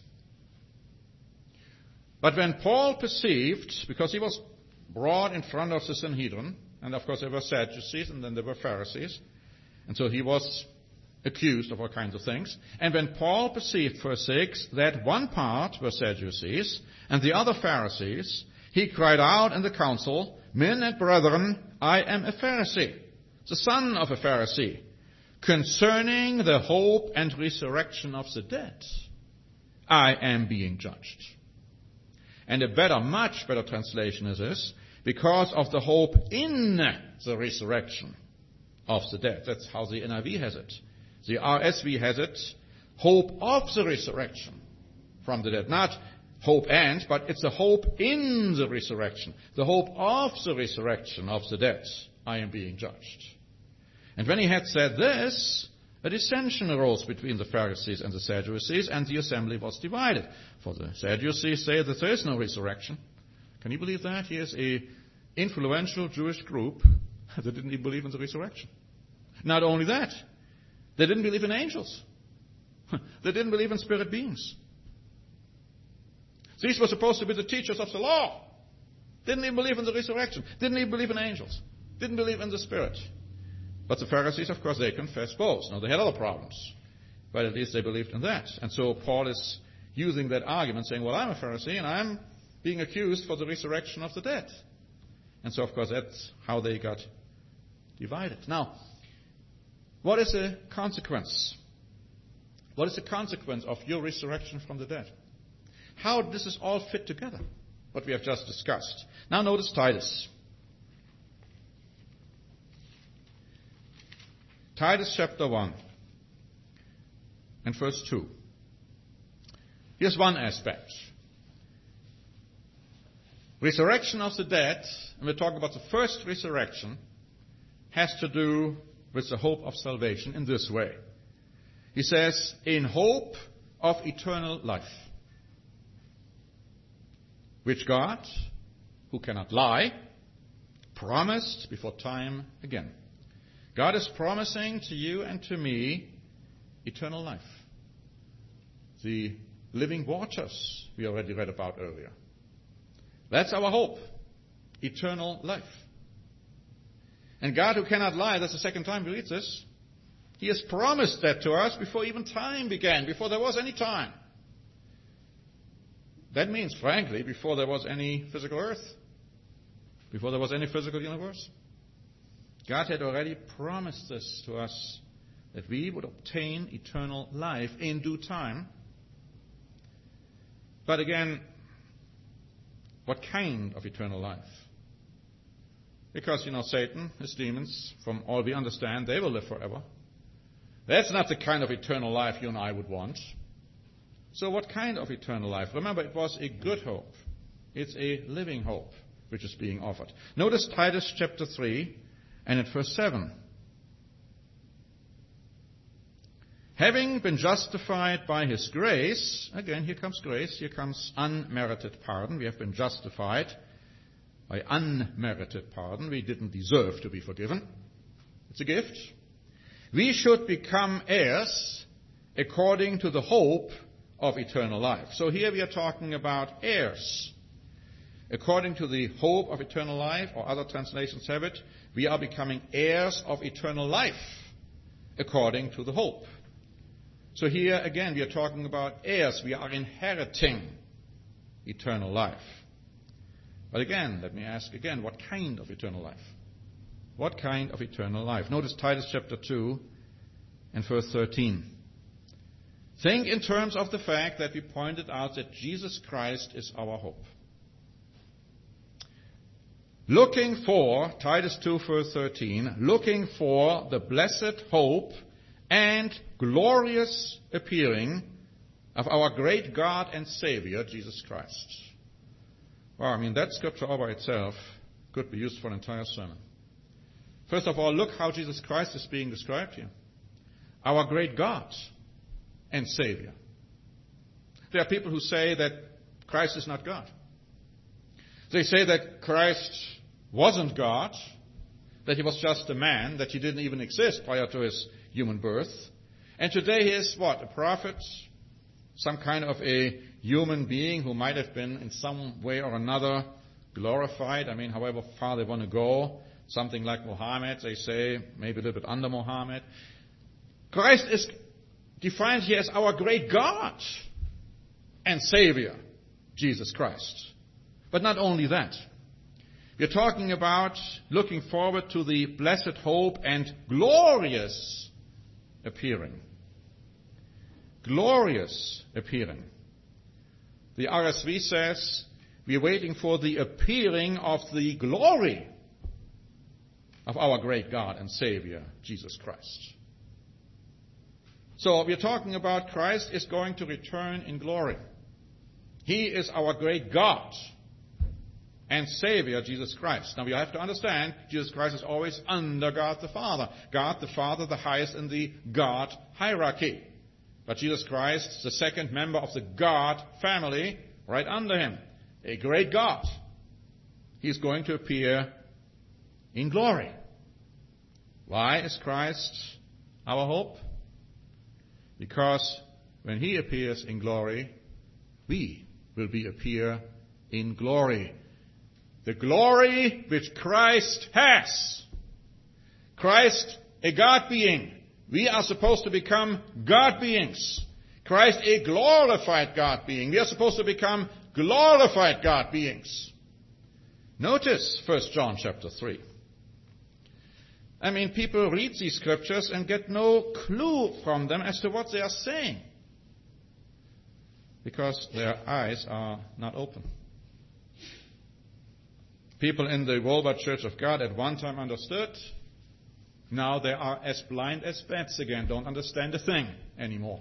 But when Paul perceived, because he was brought in front of the Sanhedrin, and of course there were Sadducees and then there were Pharisees, and so he was accused of all kinds of things. And when Paul perceived, verse six, that one part were Sadducees and the other Pharisees, he cried out in the council, Men and brethren, I am a Pharisee, the son of a Pharisee. Concerning the hope and resurrection of the dead, I am being judged. And a better, much better translation is this, because of the hope in the resurrection of the dead. That's how the N I V has it. The R S V has it, hope of the resurrection from the dead. Not hope and, but it's a hope in the resurrection. The hope of the resurrection of the dead. I am being judged. And when he had said this, a dissension arose between the Pharisees and the Sadducees, and the assembly was divided. For the Sadducees say that there is no resurrection. Can you believe that? Here's a influential Jewish group that didn't even believe in the resurrection. Not only that, they didn't believe in angels. They didn't believe in spirit beings. These were supposed to be the teachers of the law. Didn't even believe in the resurrection. Didn't even believe in angels. Didn't believe in the Spirit. But the Pharisees, of course, they confessed both. Now, they had other problems. But at least they believed in that. And so Paul is using that argument, saying, well, I'm a Pharisee, and I'm being accused for the resurrection of the dead. And so, of course, that's how they got divided. Now, what is the consequence? What is the consequence of your resurrection from the dead? How does this all fit together, what we have just discussed? Now notice Titus. Titus chapter one and verse two. Here's one aspect. Resurrection of the dead, and we're talking about the first resurrection, has to do with the hope of salvation in this way. He says, in hope of eternal life, which God, who cannot lie, promised before time began. God is promising to you and to me eternal life. The living waters we already read about earlier. That's our hope. Eternal life. And God, who cannot lie, that's the second time we read this, He has promised that to us before even time began, before there was any time. That means, frankly, before there was any physical earth, before there was any physical universe. God had already promised this to us, that we would obtain eternal life in due time. But again, what kind of eternal life? Because, you know, Satan, his demons, from all we understand, they will live forever. That's not the kind of eternal life you and I would want. So what kind of eternal life? Remember, it was a good hope. It's a living hope which is being offered. Notice Titus chapter three and at verse seven. Having been justified by His grace, again, here comes grace, here comes unmerited pardon. We have been justified by unmerited pardon. We didn't deserve to be forgiven. It's a gift. We should become heirs according to the hope of eternal life. So here we are talking about heirs. According to the hope of eternal life, or other translations have it, we are becoming heirs of eternal life according to the hope. So here again we are talking about heirs. We are inheriting eternal life. But again, let me ask again, what kind of eternal life? What kind of eternal life? Notice Titus chapter two and verse thirteen. Think in terms of the fact that we pointed out that Jesus Christ is our hope. Looking for, Titus two verse thirteen, looking for the blessed hope and glorious appearing of our great God and Savior, Jesus Christ. Well, I mean, that scripture all by itself could be used for an entire sermon. First of all, look how Jesus Christ is being described here. Our great God and Savior. There are people who say that Christ is not God. They say that Christ wasn't God, that he was just a man, that he didn't even exist prior to his human birth. And today he is what? A prophet? Some kind of a human being who might have been in some way or another glorified. I mean, however far they want to go. Something like Muhammad, they say, maybe a little bit under Muhammad. Christ is defined here as our great God and Savior, Jesus Christ. But not only that. We're talking about looking forward to the blessed hope and glorious appearing. Glorious appearing. The R S V says we're waiting for the appearing of the glory of our great God and Savior, Jesus Christ. So we're talking about Christ is going to return in glory. He is our great God and Savior, Jesus Christ. Now we have to understand, Jesus Christ is always under God the Father. God the Father, the highest in the God hierarchy. But Jesus Christ, the second member of the God family, right under him. A great God. He's going to appear in glory. Why is Christ our hope? Because when he appears in glory, we will be appear in glory. The glory which Christ has. Christ, a God being. We are supposed to become God beings. Christ, a glorified God being. We are supposed to become glorified God beings. Notice First John chapter three. I mean, people read these scriptures and get no clue from them as to what they are saying. Because their eyes are not open. People in the worldwide Church of God at one time understood. Now they are as blind as bats again, don't understand a thing anymore.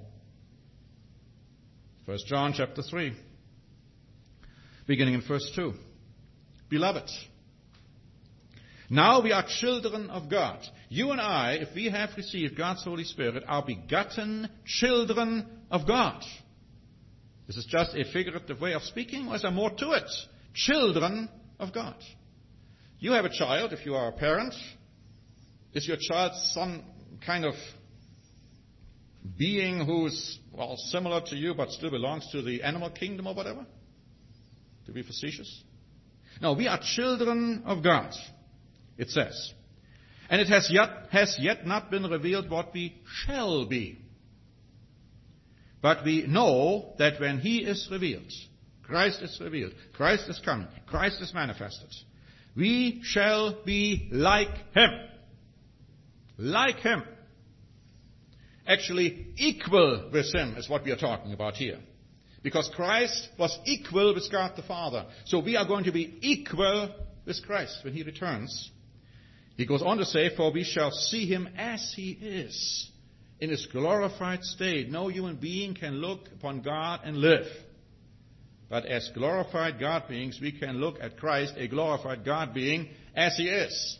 First John chapter three, beginning in verse two. Beloved, now we are children of God. You and I, if we have received God's Holy Spirit, are begotten children of God. This is just a figurative way of speaking, or is there more to it? Children of God. You have a child, if you are a parent. Is your child some kind of being who's, well, similar to you, but still belongs to the animal kingdom or whatever? To be facetious? No, we are children of God, it says. And it has yet, has yet not been revealed what we shall be. But we know that when he is revealed, Christ is revealed, Christ is coming, Christ is manifested, we shall be like him. Like him. Actually, equal with him is what we are talking about here. Because Christ was equal with God the Father. So we are going to be equal with Christ when he returns. He goes on to say, for we shall see him as he is, in his glorified state. No human being can look upon God and live. But as glorified God beings, we can look at Christ, a glorified God being, as he is.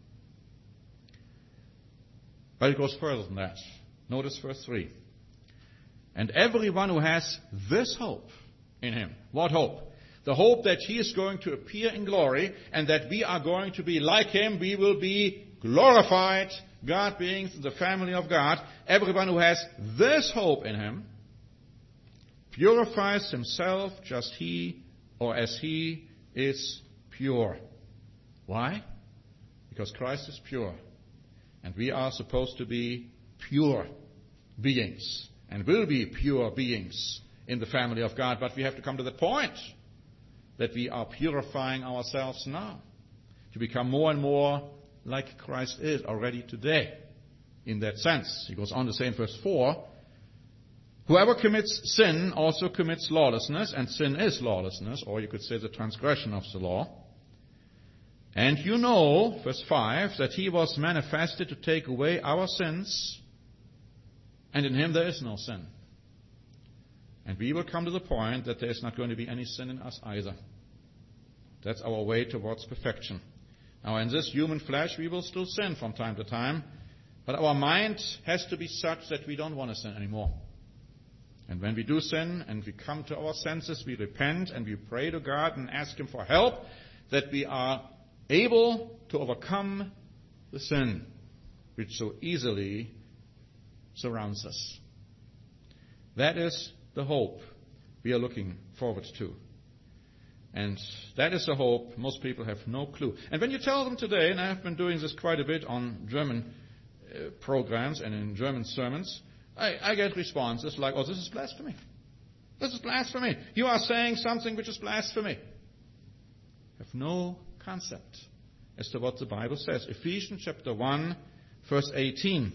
But it goes further than that. Notice verse three. And everyone who has this hope in him. What hope? The hope that he is going to appear in glory and that we are going to be like him. We will be glorified God beings in the family of God. Everyone who has this hope in him purifies himself just he or as he is pure. Why? Because Christ is pure. And we are supposed to be pure beings and will be pure beings in the family of God. But we have to come to the point that we are purifying ourselves now to become more and more like Christ is already today. In that sense, he goes on to say in verse four, Whoever commits sin also commits lawlessness, and sin is lawlessness, or you could say the transgression of the law. And you know, verse five, that he was manifested to take away our sins, and in him there is no sin. And we will come to the point that there is not going to be any sin in us either. That's our way towards perfection. Now, in this human flesh, we will still sin from time to time, but our mind has to be such that we don't want to sin anymore. And when we do sin and we come to our senses, we repent and we pray to God and ask Him for help, that we are able to overcome the sin which so easily surrounds us. That is the hope we are looking forward to. And that is the hope most people have no clue. And when you tell them today, and I have been doing this quite a bit on German uh, programs and in German sermons, I, I get responses like, oh, this is blasphemy. This is blasphemy. You are saying something which is blasphemy. Have no concept as to what the Bible says. Ephesians chapter one, verse eighteen.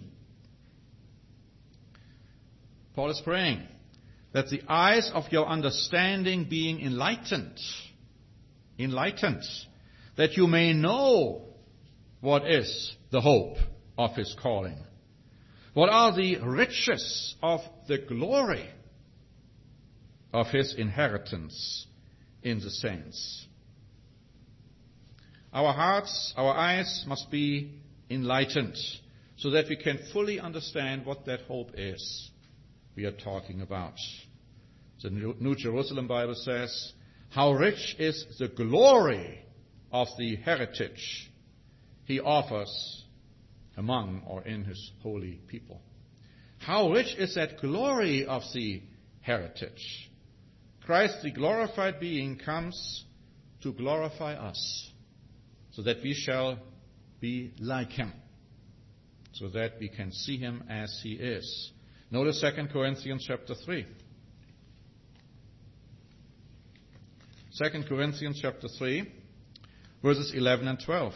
Paul is praying that the eyes of your understanding being enlightened, enlightened, that you may know what is the hope of His calling. What are the riches of the glory of His inheritance in the saints? Our hearts, our eyes must be enlightened so that we can fully understand what that hope is we are talking about. The New Jerusalem Bible says, how rich is the glory of the heritage He offers among or in His holy people. How rich is that glory of the heritage? Christ, the glorified being, comes to glorify us so that we shall be like Him, so that we can see Him as He is. Notice Second Corinthians chapter three. Second Corinthians chapter three, verses eleven and twelve.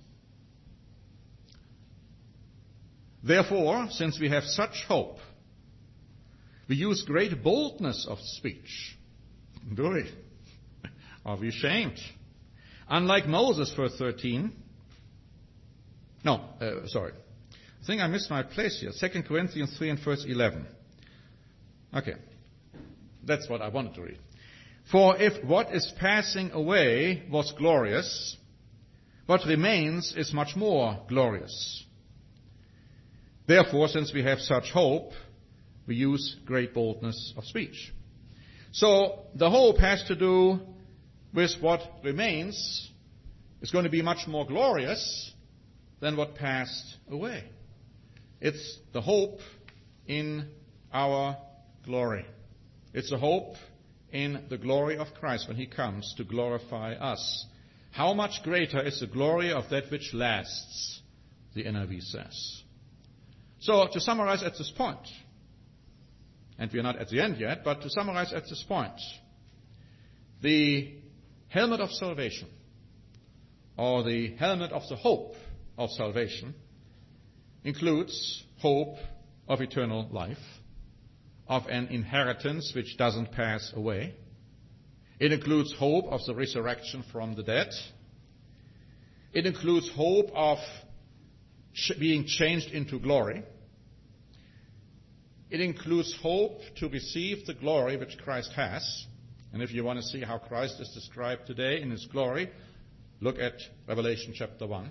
Therefore, since we have such hope, we use great boldness of speech. Do we? Are we ashamed? Unlike Moses, verse thirteen. No, uh, sorry. I think I missed my place here. Second Corinthians three and verse eleven. Okay. That's what I wanted to read. For if what is passing away was glorious, what remains is much more glorious. Therefore, since we have such hope, we use great boldness of speech. So the hope has to do with what remains is going to be much more glorious than what passed away. It's the hope in our glory. It's a hope in the glory of Christ when He comes to glorify us. How much greater is the glory of that which lasts, the N I V says. So, to summarize at this point, and we are not at the end yet, but to summarize at this point, the helmet of salvation, or the helmet of the hope of salvation, includes hope of eternal life, of an inheritance which doesn't pass away. It includes hope of the resurrection from the dead. It includes hope of being changed into glory. It includes hope to receive the glory which Christ has. And if you want to see how Christ is described today in His glory, look at Revelation chapter one.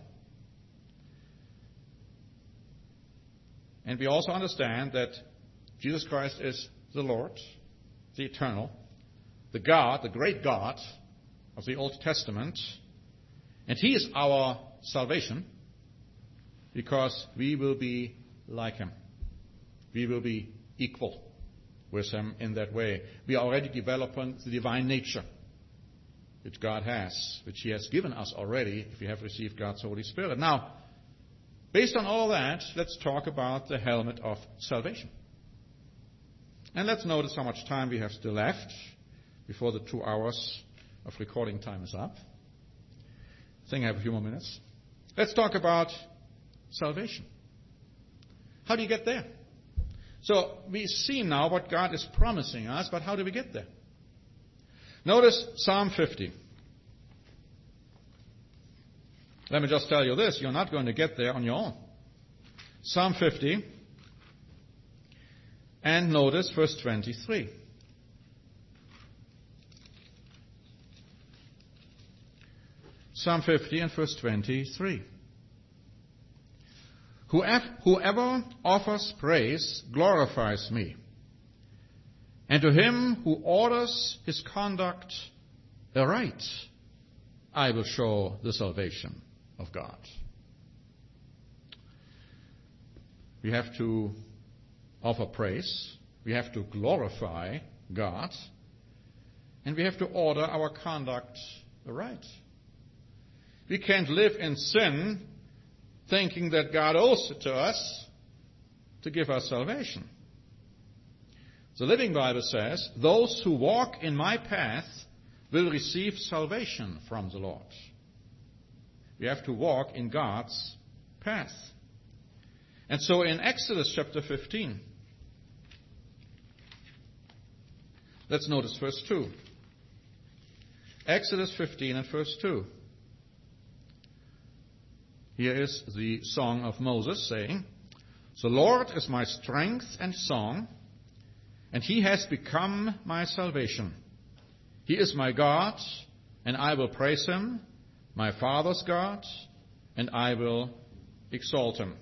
And we also understand that Jesus Christ is the Lord, the eternal, the God, the great God of the Old Testament. And He is our salvation because we will be like Him. We will be equal with Him in that way. We are already developing the divine nature which God has, which He has given us already if we have received God's Holy Spirit. Now, based on all that, let's talk about the helmet of salvation. And let's notice how much time we have still left before the two hours of recording time is up. I think I have a few more minutes. Let's talk about salvation. How do you get there? So we see now what God is promising us, but how do we get there? Notice Psalm fifty. Let me just tell you this, you're not going to get there on your own. Psalm fifty, and notice verse twenty-three. Psalm fifty and verse twenty-three. Whoever offers praise glorifies me, and to him who orders his conduct aright, I will show the salvation of God. We have to offer praise, we have to glorify God, and we have to order our conduct aright. We can't live in sin thinking that God owes it to us to give us salvation. The Living Bible says, those who walk in my path will receive salvation from the Lord. We have to walk in God's path. And so in Exodus chapter fifteen, let's notice verse two. Exodus fifteen and verse two. Here is the song of Moses saying, the Lord is my strength and song, and he has become my salvation. He is my God, and I will praise him, my father's God, and I will exalt him.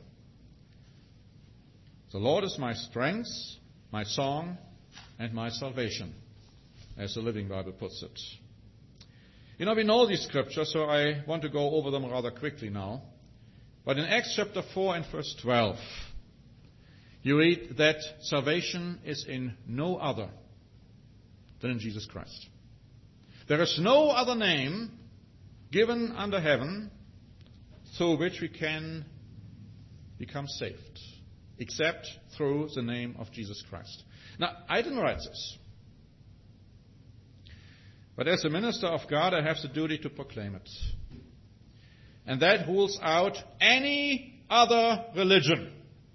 The Lord is my strength, my song, and my salvation, as the Living Bible puts it. You know, we know these scriptures, so I want to go over them rather quickly now. But in Acts chapter four and verse twelve, you read that salvation is in no other than in Jesus Christ. There is no other name given under heaven through which we can become saved, except through the name of Jesus Christ. Now, I didn't write this. But as a minister of God, I have the duty to proclaim it. And that rules out any other religion,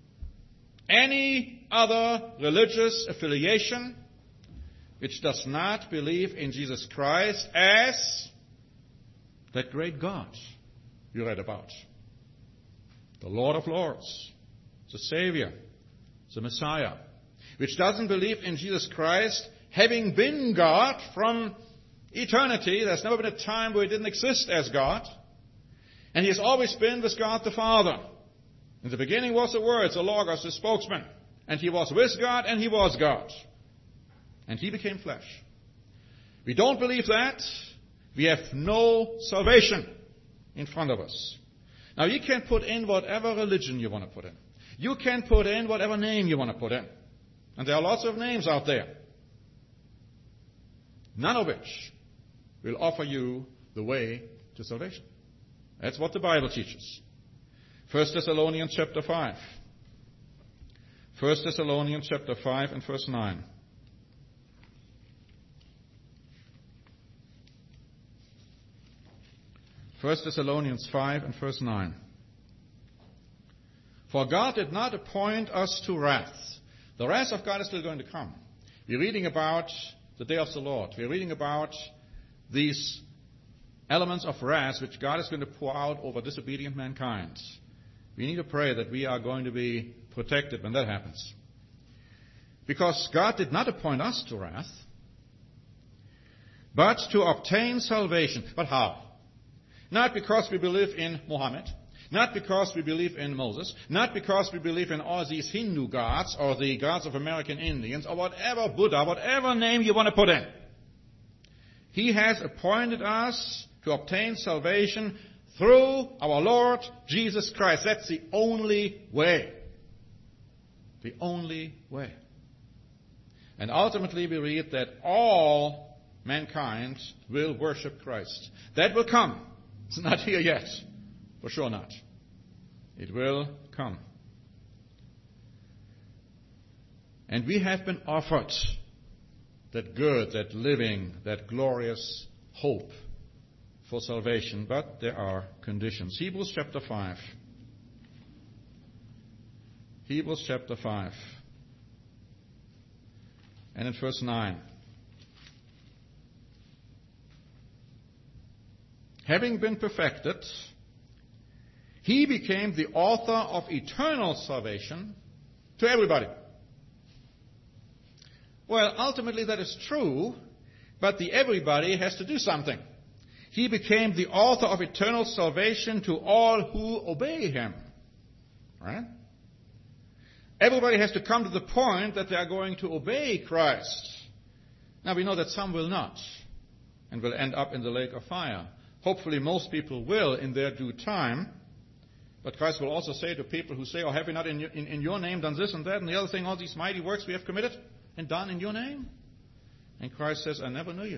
any other religious affiliation which does not believe in Jesus Christ as that great God you read about, the Lord of Lords, the Savior, the Messiah, which doesn't believe in Jesus Christ having been God from eternity. There's never been a time where he didn't exist as God. And he has always been with God the Father. In the beginning was the Word, the Logos, the spokesman. And he was with God, and he was God. And he became flesh. We don't believe that. We have no salvation in front of us. Now, you can put in whatever religion you want to put in. You can put in whatever name you want to put in. And there are lots of names out there. None of which will offer you the way to salvation. That's what the Bible teaches. First Thessalonians chapter five. First Thessalonians chapter five and verse nine. First Thessalonians five and verse nine. For God did not appoint us to wrath. The wrath of God is still going to come. We're reading about the day of the Lord. We're reading about these elements of wrath which God is going to pour out over disobedient mankind. We need to pray that we are going to be protected when that happens. Because God did not appoint us to wrath, but to obtain salvation. But how? Not because we believe in Muhammad, not because we believe in Moses, not because we believe in all these Hindu gods or the gods of American Indians or whatever Buddha, whatever name you want to put in. He has appointed us to obtain salvation through our Lord Jesus Christ. That's the only way. The only way. And ultimately we read that all mankind will worship Christ. That will come. It's not here yet. For sure not. It will come. And we have been offered that good, that living, that glorious hope for salvation, but there are conditions. Hebrews chapter five. Hebrews chapter five. and in verse nine. Having been perfected, he became the author of eternal salvation to everybody. Well, ultimately that is true, but the everybody has to do something. He became the author of eternal salvation to all who obey him. Right? Everybody has to come to the point that they are going to obey Christ. Now we know that some will not and will end up in the lake of fire. Hopefully most people will in their due time. But Christ will also say to people who say, oh, have we not in your, in, in your name done this and that and the other thing, all these mighty works we have committed and done in your name? And Christ says, I never knew you.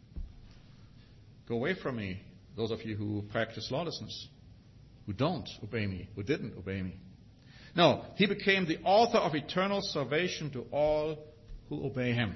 Go away from me, those of you who practice lawlessness, who don't obey me, who didn't obey me. No, he became the author of eternal salvation to all who obey him.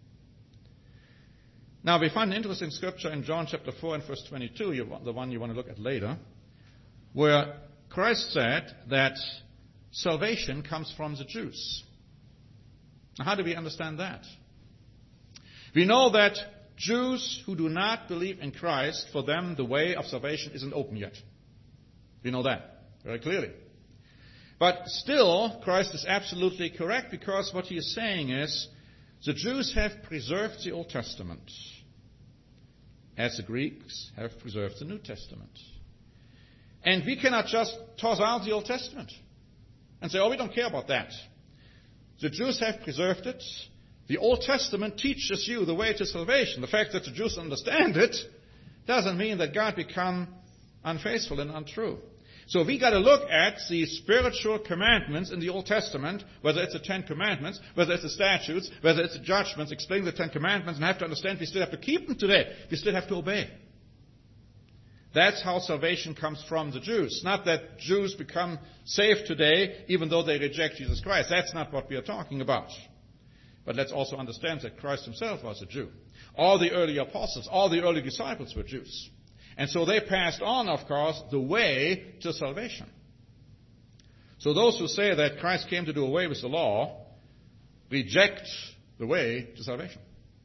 Now, we find an interesting scripture in John chapter four and verse twenty-two, the one you want to look at later, where Christ said that salvation comes from the Jews. Now, how do we understand that? We know that Jews who do not believe in Christ, for them the way of salvation isn't open yet. We know that very clearly. But still, Christ is absolutely correct, because what he is saying is the Jews have preserved the Old Testament, as the Greeks have preserved the New Testament. And we cannot just toss out the Old Testament and say, oh, we don't care about that. The Jews have preserved it. The Old Testament teaches you the way to salvation. The fact that the Jews understand it doesn't mean that God become unfaithful and untrue. So we got to look at the spiritual commandments in the Old Testament, whether it's the Ten Commandments, whether it's the statutes, whether it's the judgments, explain the Ten Commandments, and have to understand we still have to keep them today. We still have to obey. That's how salvation comes from the Jews. Not that Jews become saved today even though they reject Jesus Christ. That's not what we are talking about. But let's also understand that Christ himself was a Jew. All the early apostles, all the early disciples were Jews. And so they passed on, of course, the way to salvation. So those who say that Christ came to do away with the law reject the way to salvation.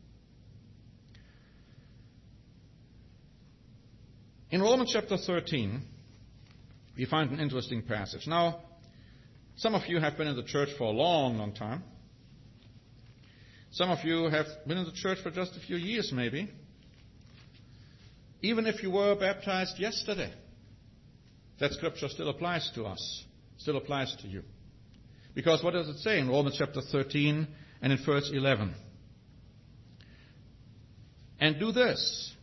In Romans chapter thirteen, we find an interesting passage. Now, some of you have been in the church for a long, long time. Some of you have been in the church for just a few years, maybe. Even if you were baptized yesterday, that scripture still applies to us, still applies to you. Because what does it say in Romans chapter thirteen and in verse eleven? And do this,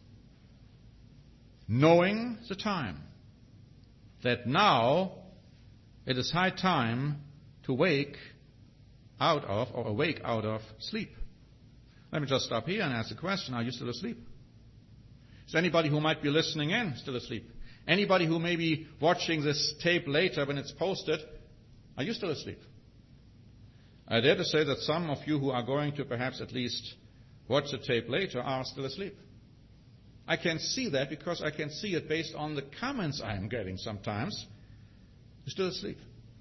knowing the time, that now it is high time to wake out of, or awake out of sleep. Let me just stop here and ask a question. Are you still asleep? Is anybody who might be listening in still asleep? Anybody who may be watching this tape later when it's posted, are you still asleep? I dare to say that some of you who are going to perhaps at least watch the tape later are still asleep. I can see that because I can see it based on the comments I am getting sometimes. You're still asleep.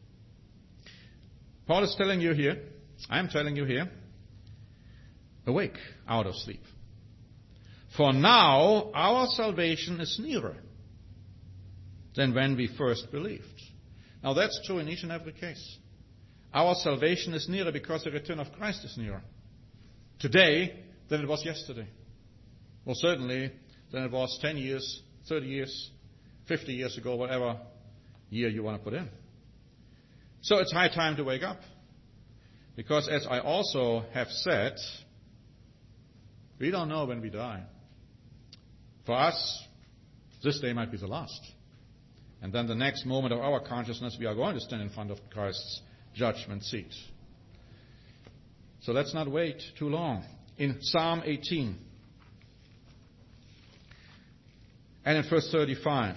Paul is telling you here, I am telling you here, awake out of sleep. For now, our salvation is nearer than when we first believed. Now that's true in each and every case. Our salvation is nearer because the return of Christ is nearer today than it was yesterday. Well, certainly than it was ten years, thirty years, fifty years ago, whatever year you want to put in. So it's high time to wake up. Because as I also have said, we don't know when we die. For us, this day might be the last. And then the next moment of our consciousness, we are going to stand in front of Christ's judgment seat. So let's not wait too long. In Psalm eighteen and in verse thirty-five,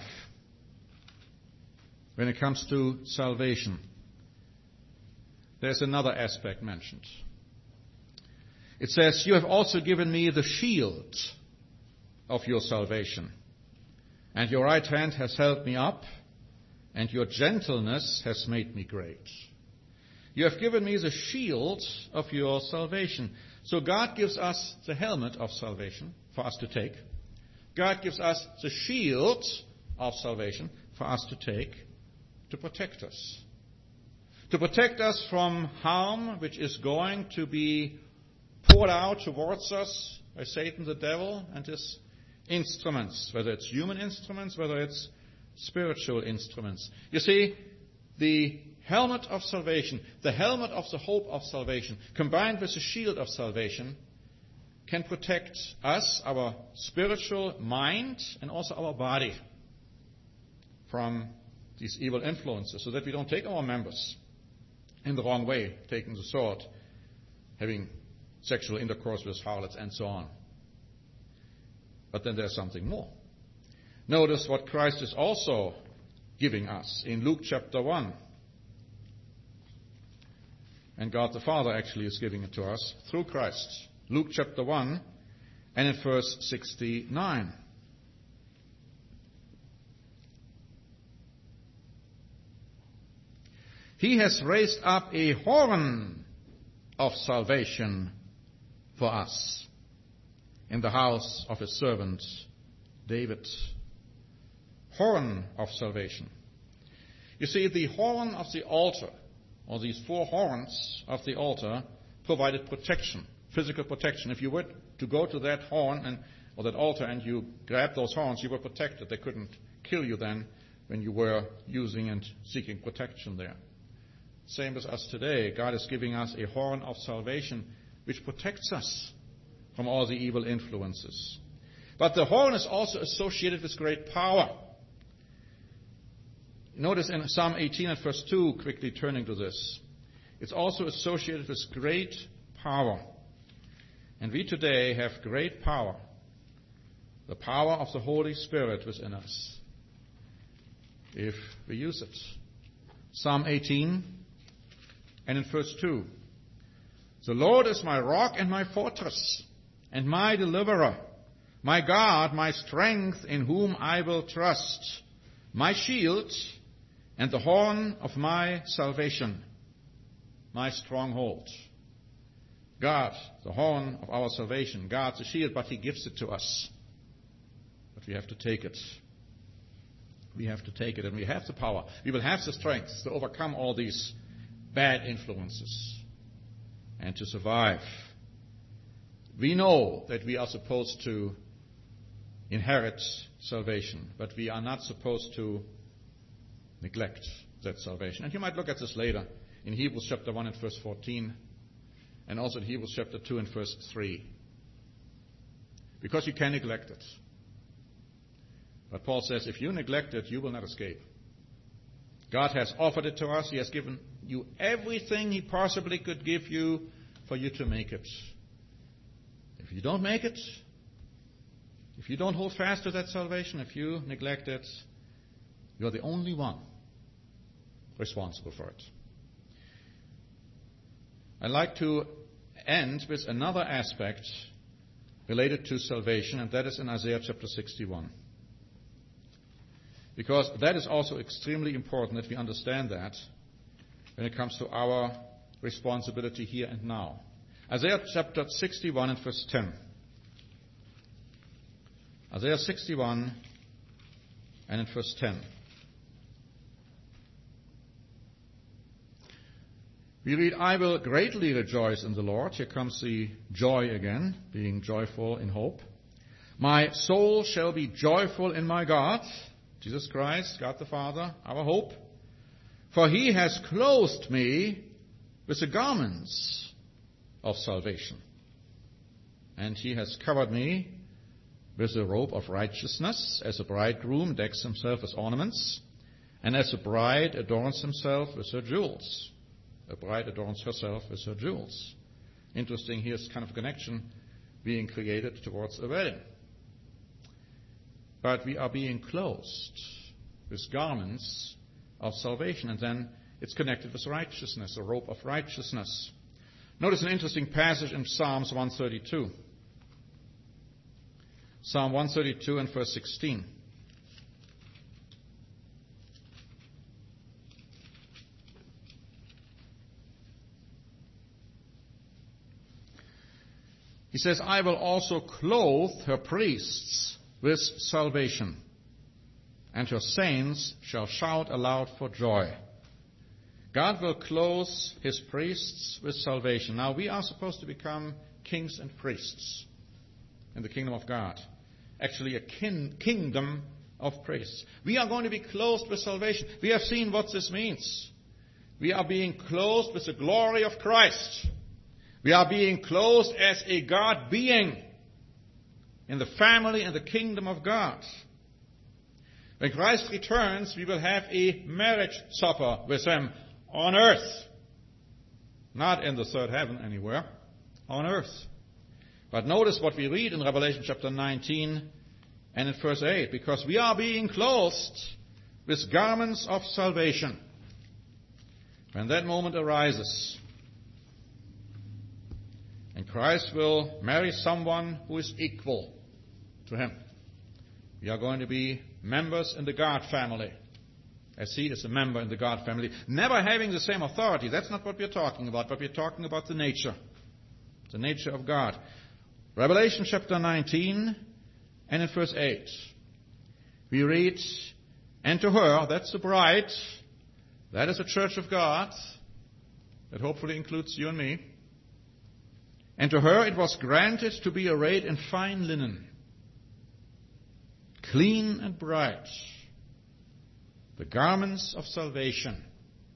when it comes to salvation, there's another aspect mentioned. It says, you have also given me the shield of your salvation, and your right hand has held me up, and your gentleness has made me great. You have given me the shield of your salvation. So God gives us the helmet of salvation for us to take. God gives us the shield of salvation for us to take, to protect us. To protect us from harm which is going to be poured out towards us by Satan the devil and his instruments, whether it's human instruments, whether it's spiritual instruments. You see, the helmet of salvation, the helmet of the hope of salvation, combined with the shield of salvation, can protect us, our spiritual mind, and also our body from these evil influences, so that we don't take our members in the wrong way, taking the sword, having sexual intercourse with harlots, and so on. But then there's something more. Notice what Christ is also giving us in Luke chapter one. And God the Father actually is giving it to us through Christ. Luke chapter one and in verse sixty-nine. He has raised up a horn of salvation for us in the house of his servant David. Horn of salvation. You see, the horn of the altar, or these four horns of the altar, provided protection, physical protection. If you were to go to that horn and or that altar and you grabbed those horns, you were protected. They couldn't kill you then when you were using and seeking protection there. Same as us today. God is giving us a horn of salvation which protects us from all the evil influences. But the horn is also associated with great power. Notice in Psalm eighteen and verse two, quickly turning to this, it's also associated with great power. And we today have great power, the power of the Holy Spirit within us, if we use it. Psalm eighteen and in verse two, the Lord is my rock and my fortress and my deliverer, my God, my strength, in whom I will trust, my shield and the horn of my salvation, my stronghold. God, the horn of our salvation, God, the shield, but he gives it to us. But we have to take it. We have to take it, and we have the power. We will have the strength to overcome all these bad influences and to survive. We know that we are supposed to inherit salvation, but we are not supposed to neglect that salvation. And you might look at this later in Hebrews chapter one and verse fourteen, and also in Hebrews chapter two and verse three. Because you can neglect it. But Paul says, if you neglect it, you will not escape. God has offered it to us. He has given you everything he possibly could give you for you to make it. If you don't make it, if you don't hold fast to that salvation, if you neglect it, you're the only one responsible for it. I'd like to end with another aspect related to salvation, and that is in Isaiah chapter sixty-one. Because that is also extremely important that we understand that when it comes to our responsibility here and now. Isaiah chapter sixty-one and verse ten. Isaiah sixty-one and in verse ten. We read, I will greatly rejoice in the Lord. Here comes the joy again, being joyful in hope. My soul shall be joyful in my God, Jesus Christ, God the Father, our hope. For he has clothed me with the garments of salvation. And he has covered me with a robe of righteousness, as a bridegroom decks himself with ornaments, and as a bride adorns himself with her jewels. A bride adorns herself with her jewels. Interesting, here's kind of a connection being created towards a wedding. But we are being clothed with garments of salvation, and then it's connected with righteousness, a robe of righteousness. Notice an interesting passage in Psalms one thirty-two. Psalm one thirty-two and verse sixteen. He says, I will also clothe her priests with salvation, and her saints shall shout aloud for joy. God will clothe his priests with salvation. Now, we are supposed to become kings and priests in the kingdom of God. Actually, a kin- kingdom of priests. We are going to be clothed with salvation. We have seen what this means. We are being clothed with the glory of Christ. We are being clothed as a God being in the family and the kingdom of God. When Christ returns, we will have a marriage supper with him on earth. Not in the third heaven anywhere, on earth. But notice what we read in Revelation chapter nineteen and in verse eight, because we are being clothed with garments of salvation. When that moment arises, and Christ will marry someone who is equal to him, we are going to be members in the God family, as he is a member in the God family, never having the same authority. That's not what we're talking about, but we're talking about the nature, the nature of God. Revelation chapter nineteen and in verse eight, we read, and to her, that's the bride, that is the church of God, that hopefully includes you and me, and to her it was granted to be arrayed in fine linen, clean and bright, the garments of salvation.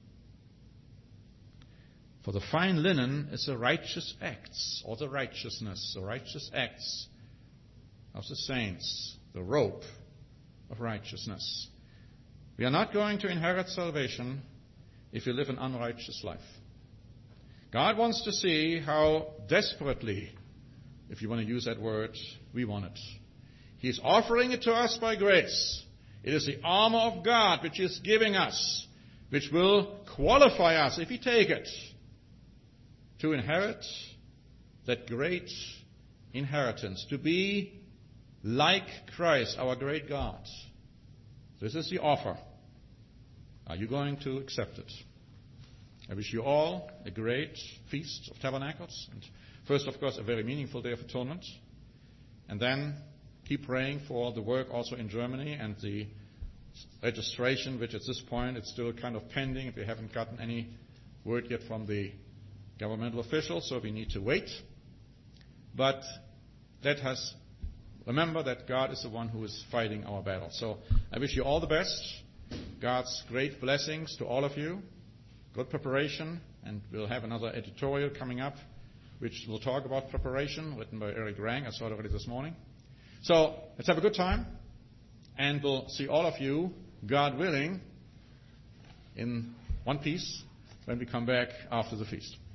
For the fine linen is the righteous acts, or the righteousness, the righteous acts of the saints, the robe of righteousness. We are not going to inherit salvation if we live an unrighteous life. God wants to see how desperately, if you want to use that word, we want it. He is offering it to us by grace. It is the armor of God which He is giving us, which will qualify us, if we take it, to inherit that great inheritance, to be like Christ, our great God. This is the offer. Are you going to accept it? I wish you all a great Feast of Tabernacles. And first, of course, a very meaningful Day of Atonement. And then keep praying for the work also in Germany and the registration, which at this point it's still kind of pending. We haven't gotten any word yet from the governmental officials, so we need to wait. But let us remember that God is the one who is fighting our battle. So I wish you all the best. God's great blessings to all of you. Good preparation. And we'll have another editorial coming up, which will talk about preparation, written by Eric Rang. I saw it already this morning. So let's have a good time. And we'll see all of you, God willing, in one piece when we come back after the feast.